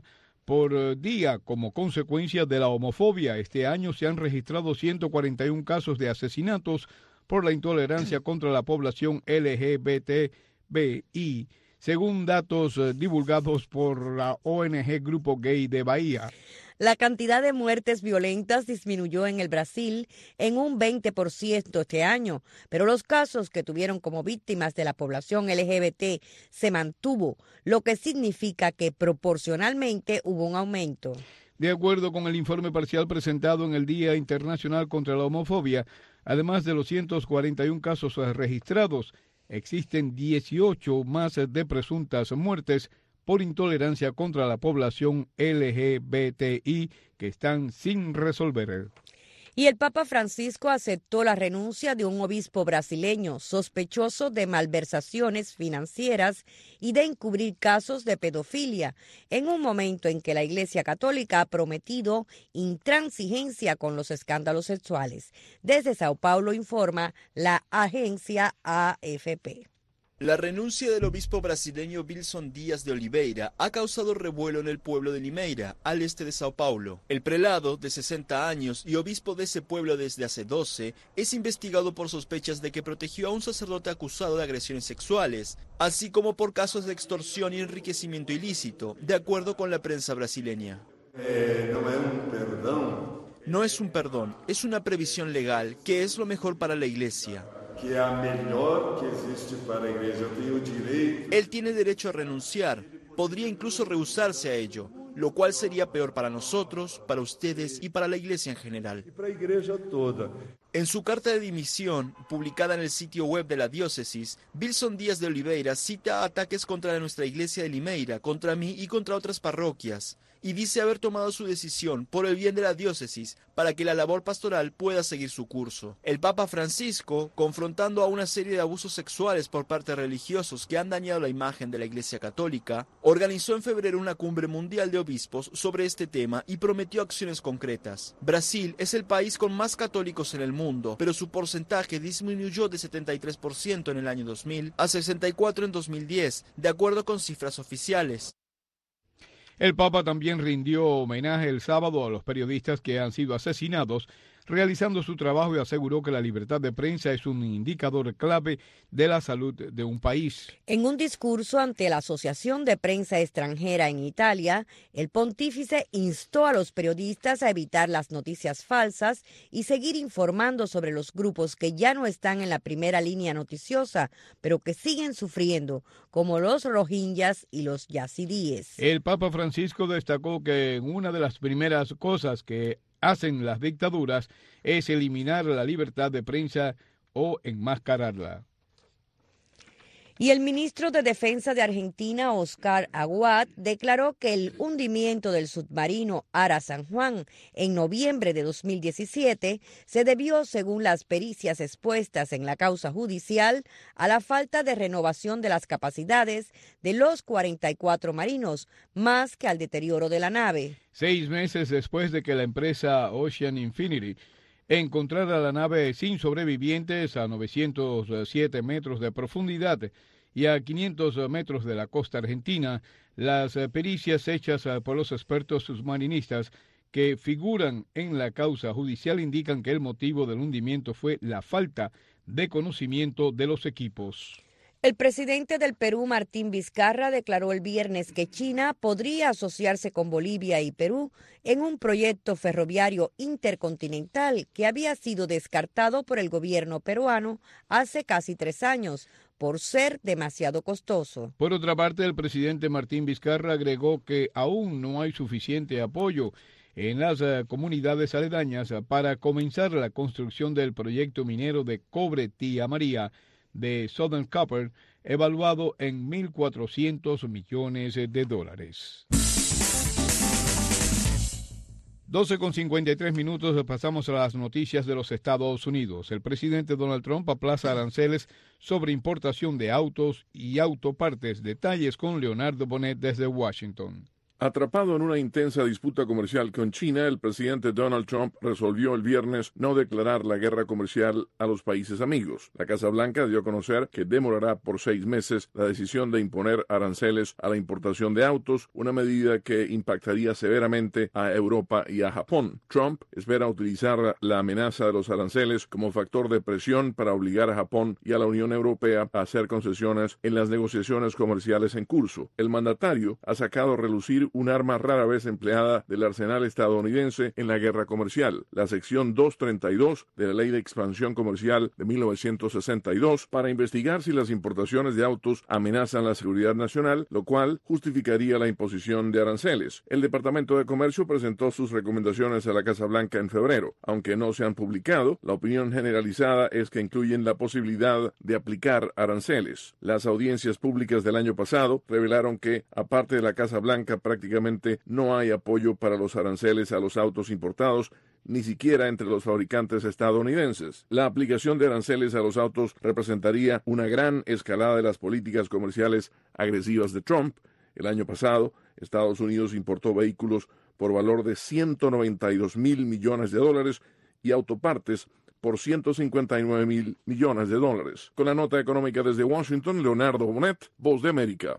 Speaker 3: por día como consecuencia de la homofobia. Este año se han registrado ciento cuarenta y uno casos de asesinatos por la intolerancia contra la población L G B T B I, según datos divulgados por la O N G Grupo Gay de Bahía.
Speaker 4: La cantidad de muertes violentas disminuyó en el Brasil en un veinte por ciento este año, pero los casos que tuvieron como víctimas de la población L G B T se mantuvo, lo que significa que proporcionalmente hubo un aumento.
Speaker 3: De acuerdo con el informe parcial presentado en el Día Internacional contra la Homofobia, además de los ciento cuarenta y uno casos registrados, existen dieciocho más de presuntas muertes por intolerancia contra la población L G B T I que están sin resolver.
Speaker 4: Y el Papa Francisco aceptó la renuncia de un obispo brasileño sospechoso de malversaciones financieras y de encubrir casos de pedofilia, en un momento en que la Iglesia Católica ha prometido intransigencia con los escándalos sexuales. Desde Sao Paulo informa la agencia A F P.
Speaker 2: La renuncia del obispo brasileño Wilson Díaz de Oliveira ha causado revuelo en el pueblo de Limeira, al este de Sao Paulo. El prelado, de sesenta años y obispo de ese pueblo desde hace doce, es investigado por sospechas de que protegió a un sacerdote acusado de agresiones sexuales, así como por casos de extorsión y enriquecimiento ilícito, de acuerdo con la prensa brasileña.
Speaker 6: Eh, no es un perdón.
Speaker 2: No es un perdón, es una previsión legal que es lo mejor para la Iglesia.
Speaker 6: Que é a melhor que existe para a igreja. Eu tenho o direito.
Speaker 2: Él tiene derecho a renunciar, podría incluso rehusarse a ello, lo cual sería peor para nosotros, para ustedes y para la iglesia en general.
Speaker 6: E para a igreja toda.
Speaker 2: En su carta de dimisión, publicada en el sitio web de la diócesis, Wilson Díaz de Oliveira cita ataques contra nuestra iglesia de Limeira, contra mí y contra otras parroquias, y dice haber tomado su decisión por el bien de la diócesis para que la labor pastoral pueda seguir su curso. El Papa Francisco, confrontando a una serie de abusos sexuales por parte de religiosos que han dañado la imagen de la Iglesia Católica, organizó en febrero una cumbre mundial de obispos sobre este tema y prometió acciones concretas. Brasil es el país con más católicos en el mundo, pero su porcentaje disminuyó de setenta y tres por ciento en el año dos mil a sesenta y cuatro por ciento en dos mil diez, de acuerdo con cifras oficiales.
Speaker 3: El Papa también rindió homenaje el sábado a los periodistas que han sido asesinados, realizando su trabajo, y aseguró que la libertad de prensa es un indicador clave de la salud de un país.
Speaker 4: En un discurso ante la Asociación de Prensa Extranjera en Italia, el pontífice instó a los periodistas a evitar las noticias falsas y seguir informando sobre los grupos que ya no están en la primera línea noticiosa, pero que siguen sufriendo, como los rohingyas y los yazidíes.
Speaker 3: El Papa Francisco destacó que una de las primeras cosas que hacen las dictaduras es eliminar la libertad de prensa o enmascararla.
Speaker 4: Y el ministro de Defensa de Argentina, Oscar Aguad, declaró que el hundimiento del submarino Ara San Juan en noviembre de dos mil diecisiete se debió, según las pericias expuestas en la causa judicial, a la falta de renovación de las capacidades de los cuarenta y cuatro marinos, más que al deterioro de la nave.
Speaker 3: Seis meses después de que la empresa Ocean Infinity encontrara la nave sin sobrevivientes a novecientos siete metros de profundidad y a quinientos metros de la costa argentina, las pericias hechas por los expertos submarinistas que figuran en la causa judicial indican que el motivo del hundimiento fue la falta de conocimiento de los equipos.
Speaker 4: El presidente del Perú, Martín Vizcarra, declaró el viernes que China podría asociarse con Bolivia y Perú en un proyecto ferroviario intercontinental que había sido descartado por el gobierno peruano hace casi tres años por ser demasiado costoso.
Speaker 3: Por otra parte, el presidente Martín Vizcarra agregó que aún no hay suficiente apoyo en las uh, comunidades aledañas uh, para comenzar la construcción del proyecto minero de cobre Tía María de Southern Copper, evaluado en mil cuatrocientos millones de dólares. doce con cincuenta y tres minutos, pasamos a las noticias de los Estados Unidos. El presidente Donald Trump aplaza aranceles sobre importación de autos y autopartes. Detalles con Leonardo Bonet desde Washington.
Speaker 7: Atrapado en una intensa disputa comercial con China, el presidente Donald Trump resolvió el viernes no declarar la guerra comercial a los países amigos. La Casa Blanca dio a conocer que demorará por seis meses la decisión de imponer aranceles a la importación de autos, una medida que impactaría severamente a Europa y a Japón. Trump espera utilizar la amenaza de los aranceles como factor de presión para obligar a Japón y a la Unión Europea a hacer concesiones en las negociaciones comerciales en curso. El mandatario ha sacado a relucir un arma rara vez empleada del arsenal estadounidense en la guerra comercial, la sección doscientos treinta y dos de la Ley de Expansión Comercial de mil novecientos sesenta y dos, para investigar si las importaciones de autos amenazan la seguridad nacional, lo cual justificaría la imposición de aranceles. El Departamento de Comercio presentó sus recomendaciones a la Casa Blanca en febrero. Aunque no se han publicado, la opinión generalizada es que incluyen la posibilidad de aplicar aranceles. Las audiencias públicas del año pasado revelaron que, aparte de la Casa Blanca, prácticamente no hay apoyo para los aranceles a los autos importados, ni siquiera entre los fabricantes estadounidenses. La aplicación de aranceles a los autos representaría una gran escalada de las políticas comerciales agresivas de Trump. El año pasado, Estados Unidos importó vehículos por valor de ciento noventa y dos mil millones de dólares y autopartes por ciento cincuenta y nueve mil millones de dólares. Con la nota económica desde Washington, Leonardo Bonet, Voz de América.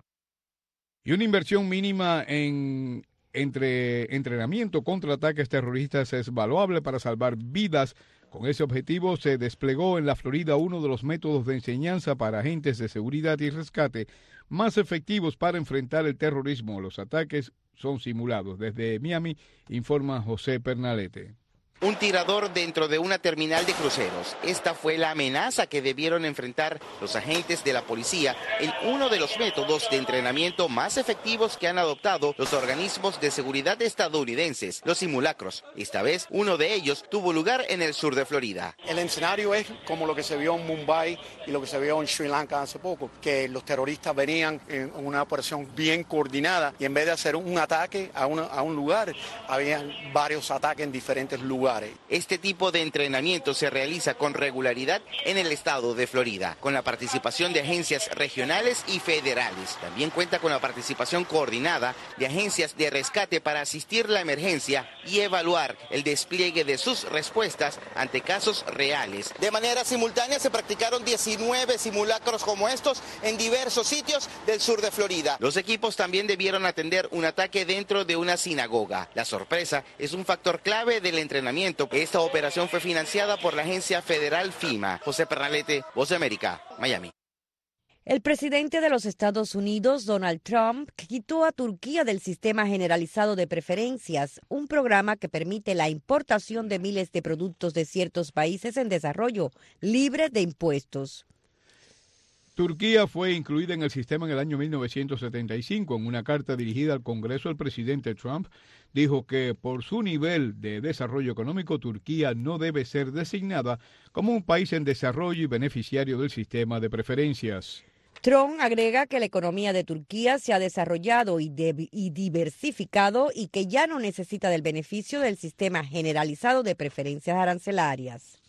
Speaker 3: Y una inversión mínima en entre entrenamiento contra ataques terroristas es valuable para salvar vidas. Con ese objetivo se desplegó en la Florida uno de los métodos de enseñanza para agentes de seguridad y rescate más efectivos para enfrentar el terrorismo. Los ataques son simulados. Desde Miami informa José Pernalete.
Speaker 8: Un tirador dentro de una terminal de cruceros. Esta fue la amenaza que debieron enfrentar los agentes de la policía en uno de los métodos de entrenamiento más efectivos que han adoptado los organismos de seguridad estadounidenses, los simulacros. Esta vez, uno de ellos tuvo lugar en el sur de Florida.
Speaker 10: El escenario es como lo que se vio en Mumbai y lo que se vio en Sri Lanka hace poco, que los terroristas venían en una operación bien coordinada y en vez de hacer un ataque a, una, a un lugar, había varios ataques en diferentes lugares.
Speaker 8: Este tipo de entrenamiento se realiza con regularidad en el estado de Florida, con la participación de agencias regionales y federales. También cuenta con la participación coordinada de agencias de rescate para asistir la emergencia y evaluar el despliegue de sus respuestas ante casos reales. De manera simultánea se practicaron diecinueve simulacros como estos en diversos sitios del sur de Florida. Los equipos también debieron atender un ataque dentro de una sinagoga. La sorpresa es un factor clave del entrenamiento. Esta operación fue financiada por la agencia federal FEMA. José Pernalete, Voz de América, Miami.
Speaker 4: El presidente de los Estados Unidos, Donald Trump, quitó a Turquía del sistema generalizado de preferencias, un programa que permite la importación de miles de productos de ciertos países en desarrollo, libre de impuestos.
Speaker 3: Turquía fue incluida en el sistema en el año mil novecientos setenta y cinco. En una carta dirigida al Congreso, el presidente Trump dijo que por su nivel de desarrollo económico, Turquía no debe ser designada como un país en desarrollo y beneficiario del sistema de preferencias.
Speaker 4: Trump agrega que la economía de Turquía se ha desarrollado y, de, y diversificado y que ya no necesita del beneficio del sistema generalizado de preferencias arancelarias.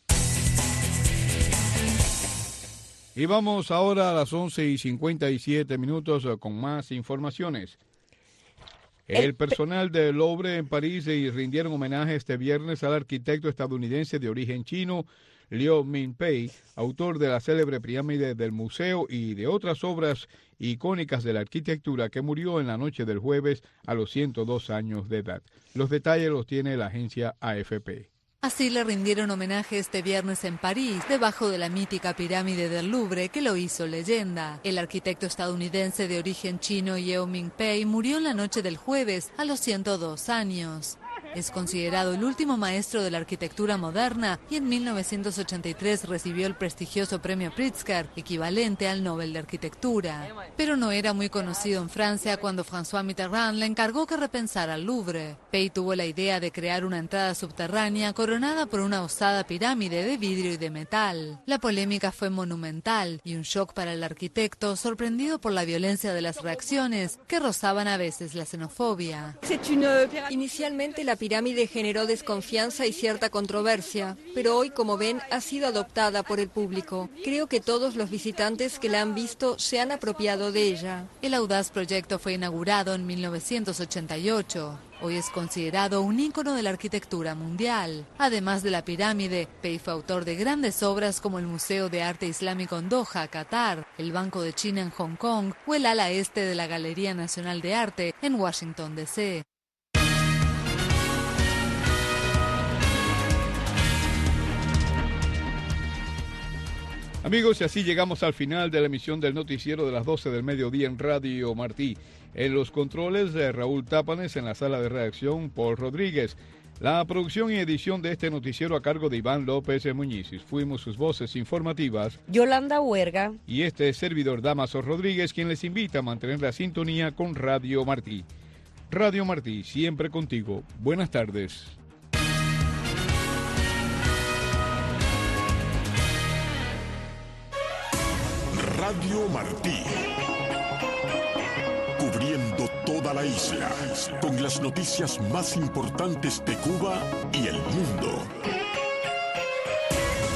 Speaker 3: Y vamos ahora a las once y cincuenta y siete minutos con más informaciones. El personal del Louvre en París rindieron homenaje este viernes al arquitecto estadounidense de origen chino, Liu Mingpei, autor de la célebre pirámide del museo y de otras obras icónicas de la arquitectura, que murió en la noche del jueves a los ciento dos años de edad. Los detalles los tiene la agencia A F P.
Speaker 11: Así le rindieron homenaje este viernes en París, debajo de la mítica pirámide del Louvre que lo hizo leyenda. El arquitecto estadounidense de origen chino Liu Mingpei murió en la noche del jueves a los ciento dos años. Es considerado el último maestro de la arquitectura moderna y en mil novecientos ochenta y tres recibió el prestigioso premio Pritzker, equivalente al Nobel de Arquitectura. Pero no era muy conocido en Francia cuando François Mitterrand le encargó que repensara el Louvre. Pei tuvo la idea de crear una entrada subterránea coronada por una osada pirámide de vidrio y de metal. La polémica fue monumental y un shock para el arquitecto, sorprendido por la violencia de las reacciones, que rozaban a veces la xenofobia.
Speaker 12: Inicialmente la pirámide generó desconfianza y cierta controversia, pero hoy, como ven, ha sido adoptada por el público. Creo que todos los visitantes que la han visto se han apropiado de ella.
Speaker 11: El audaz proyecto fue inaugurado en mil novecientos ochenta y ocho. Hoy es considerado un ícono de la arquitectura mundial. Además de la pirámide, Pei fue autor de grandes obras como el Museo de Arte Islámico en Doha, Qatar, el Banco de China en Hong Kong o el ala este de la Galería Nacional de Arte en Washington, D C
Speaker 3: Amigos, y así llegamos al final de la emisión del noticiero de las doce del mediodía en Radio Martí. En los controles de Raúl Tápanes, en la sala de redacción Paul Rodríguez. La producción y edición de este noticiero a cargo de Iván López Muñiz. Fuimos sus voces informativas,
Speaker 4: Yolanda Huerga,
Speaker 3: y este servidor Damaso Rodríguez, quien les invita a mantener la sintonía con Radio Martí. Radio Martí, siempre contigo. Buenas tardes.
Speaker 5: Radio Martí, cubriendo toda la isla, con las noticias más importantes de Cuba y el mundo.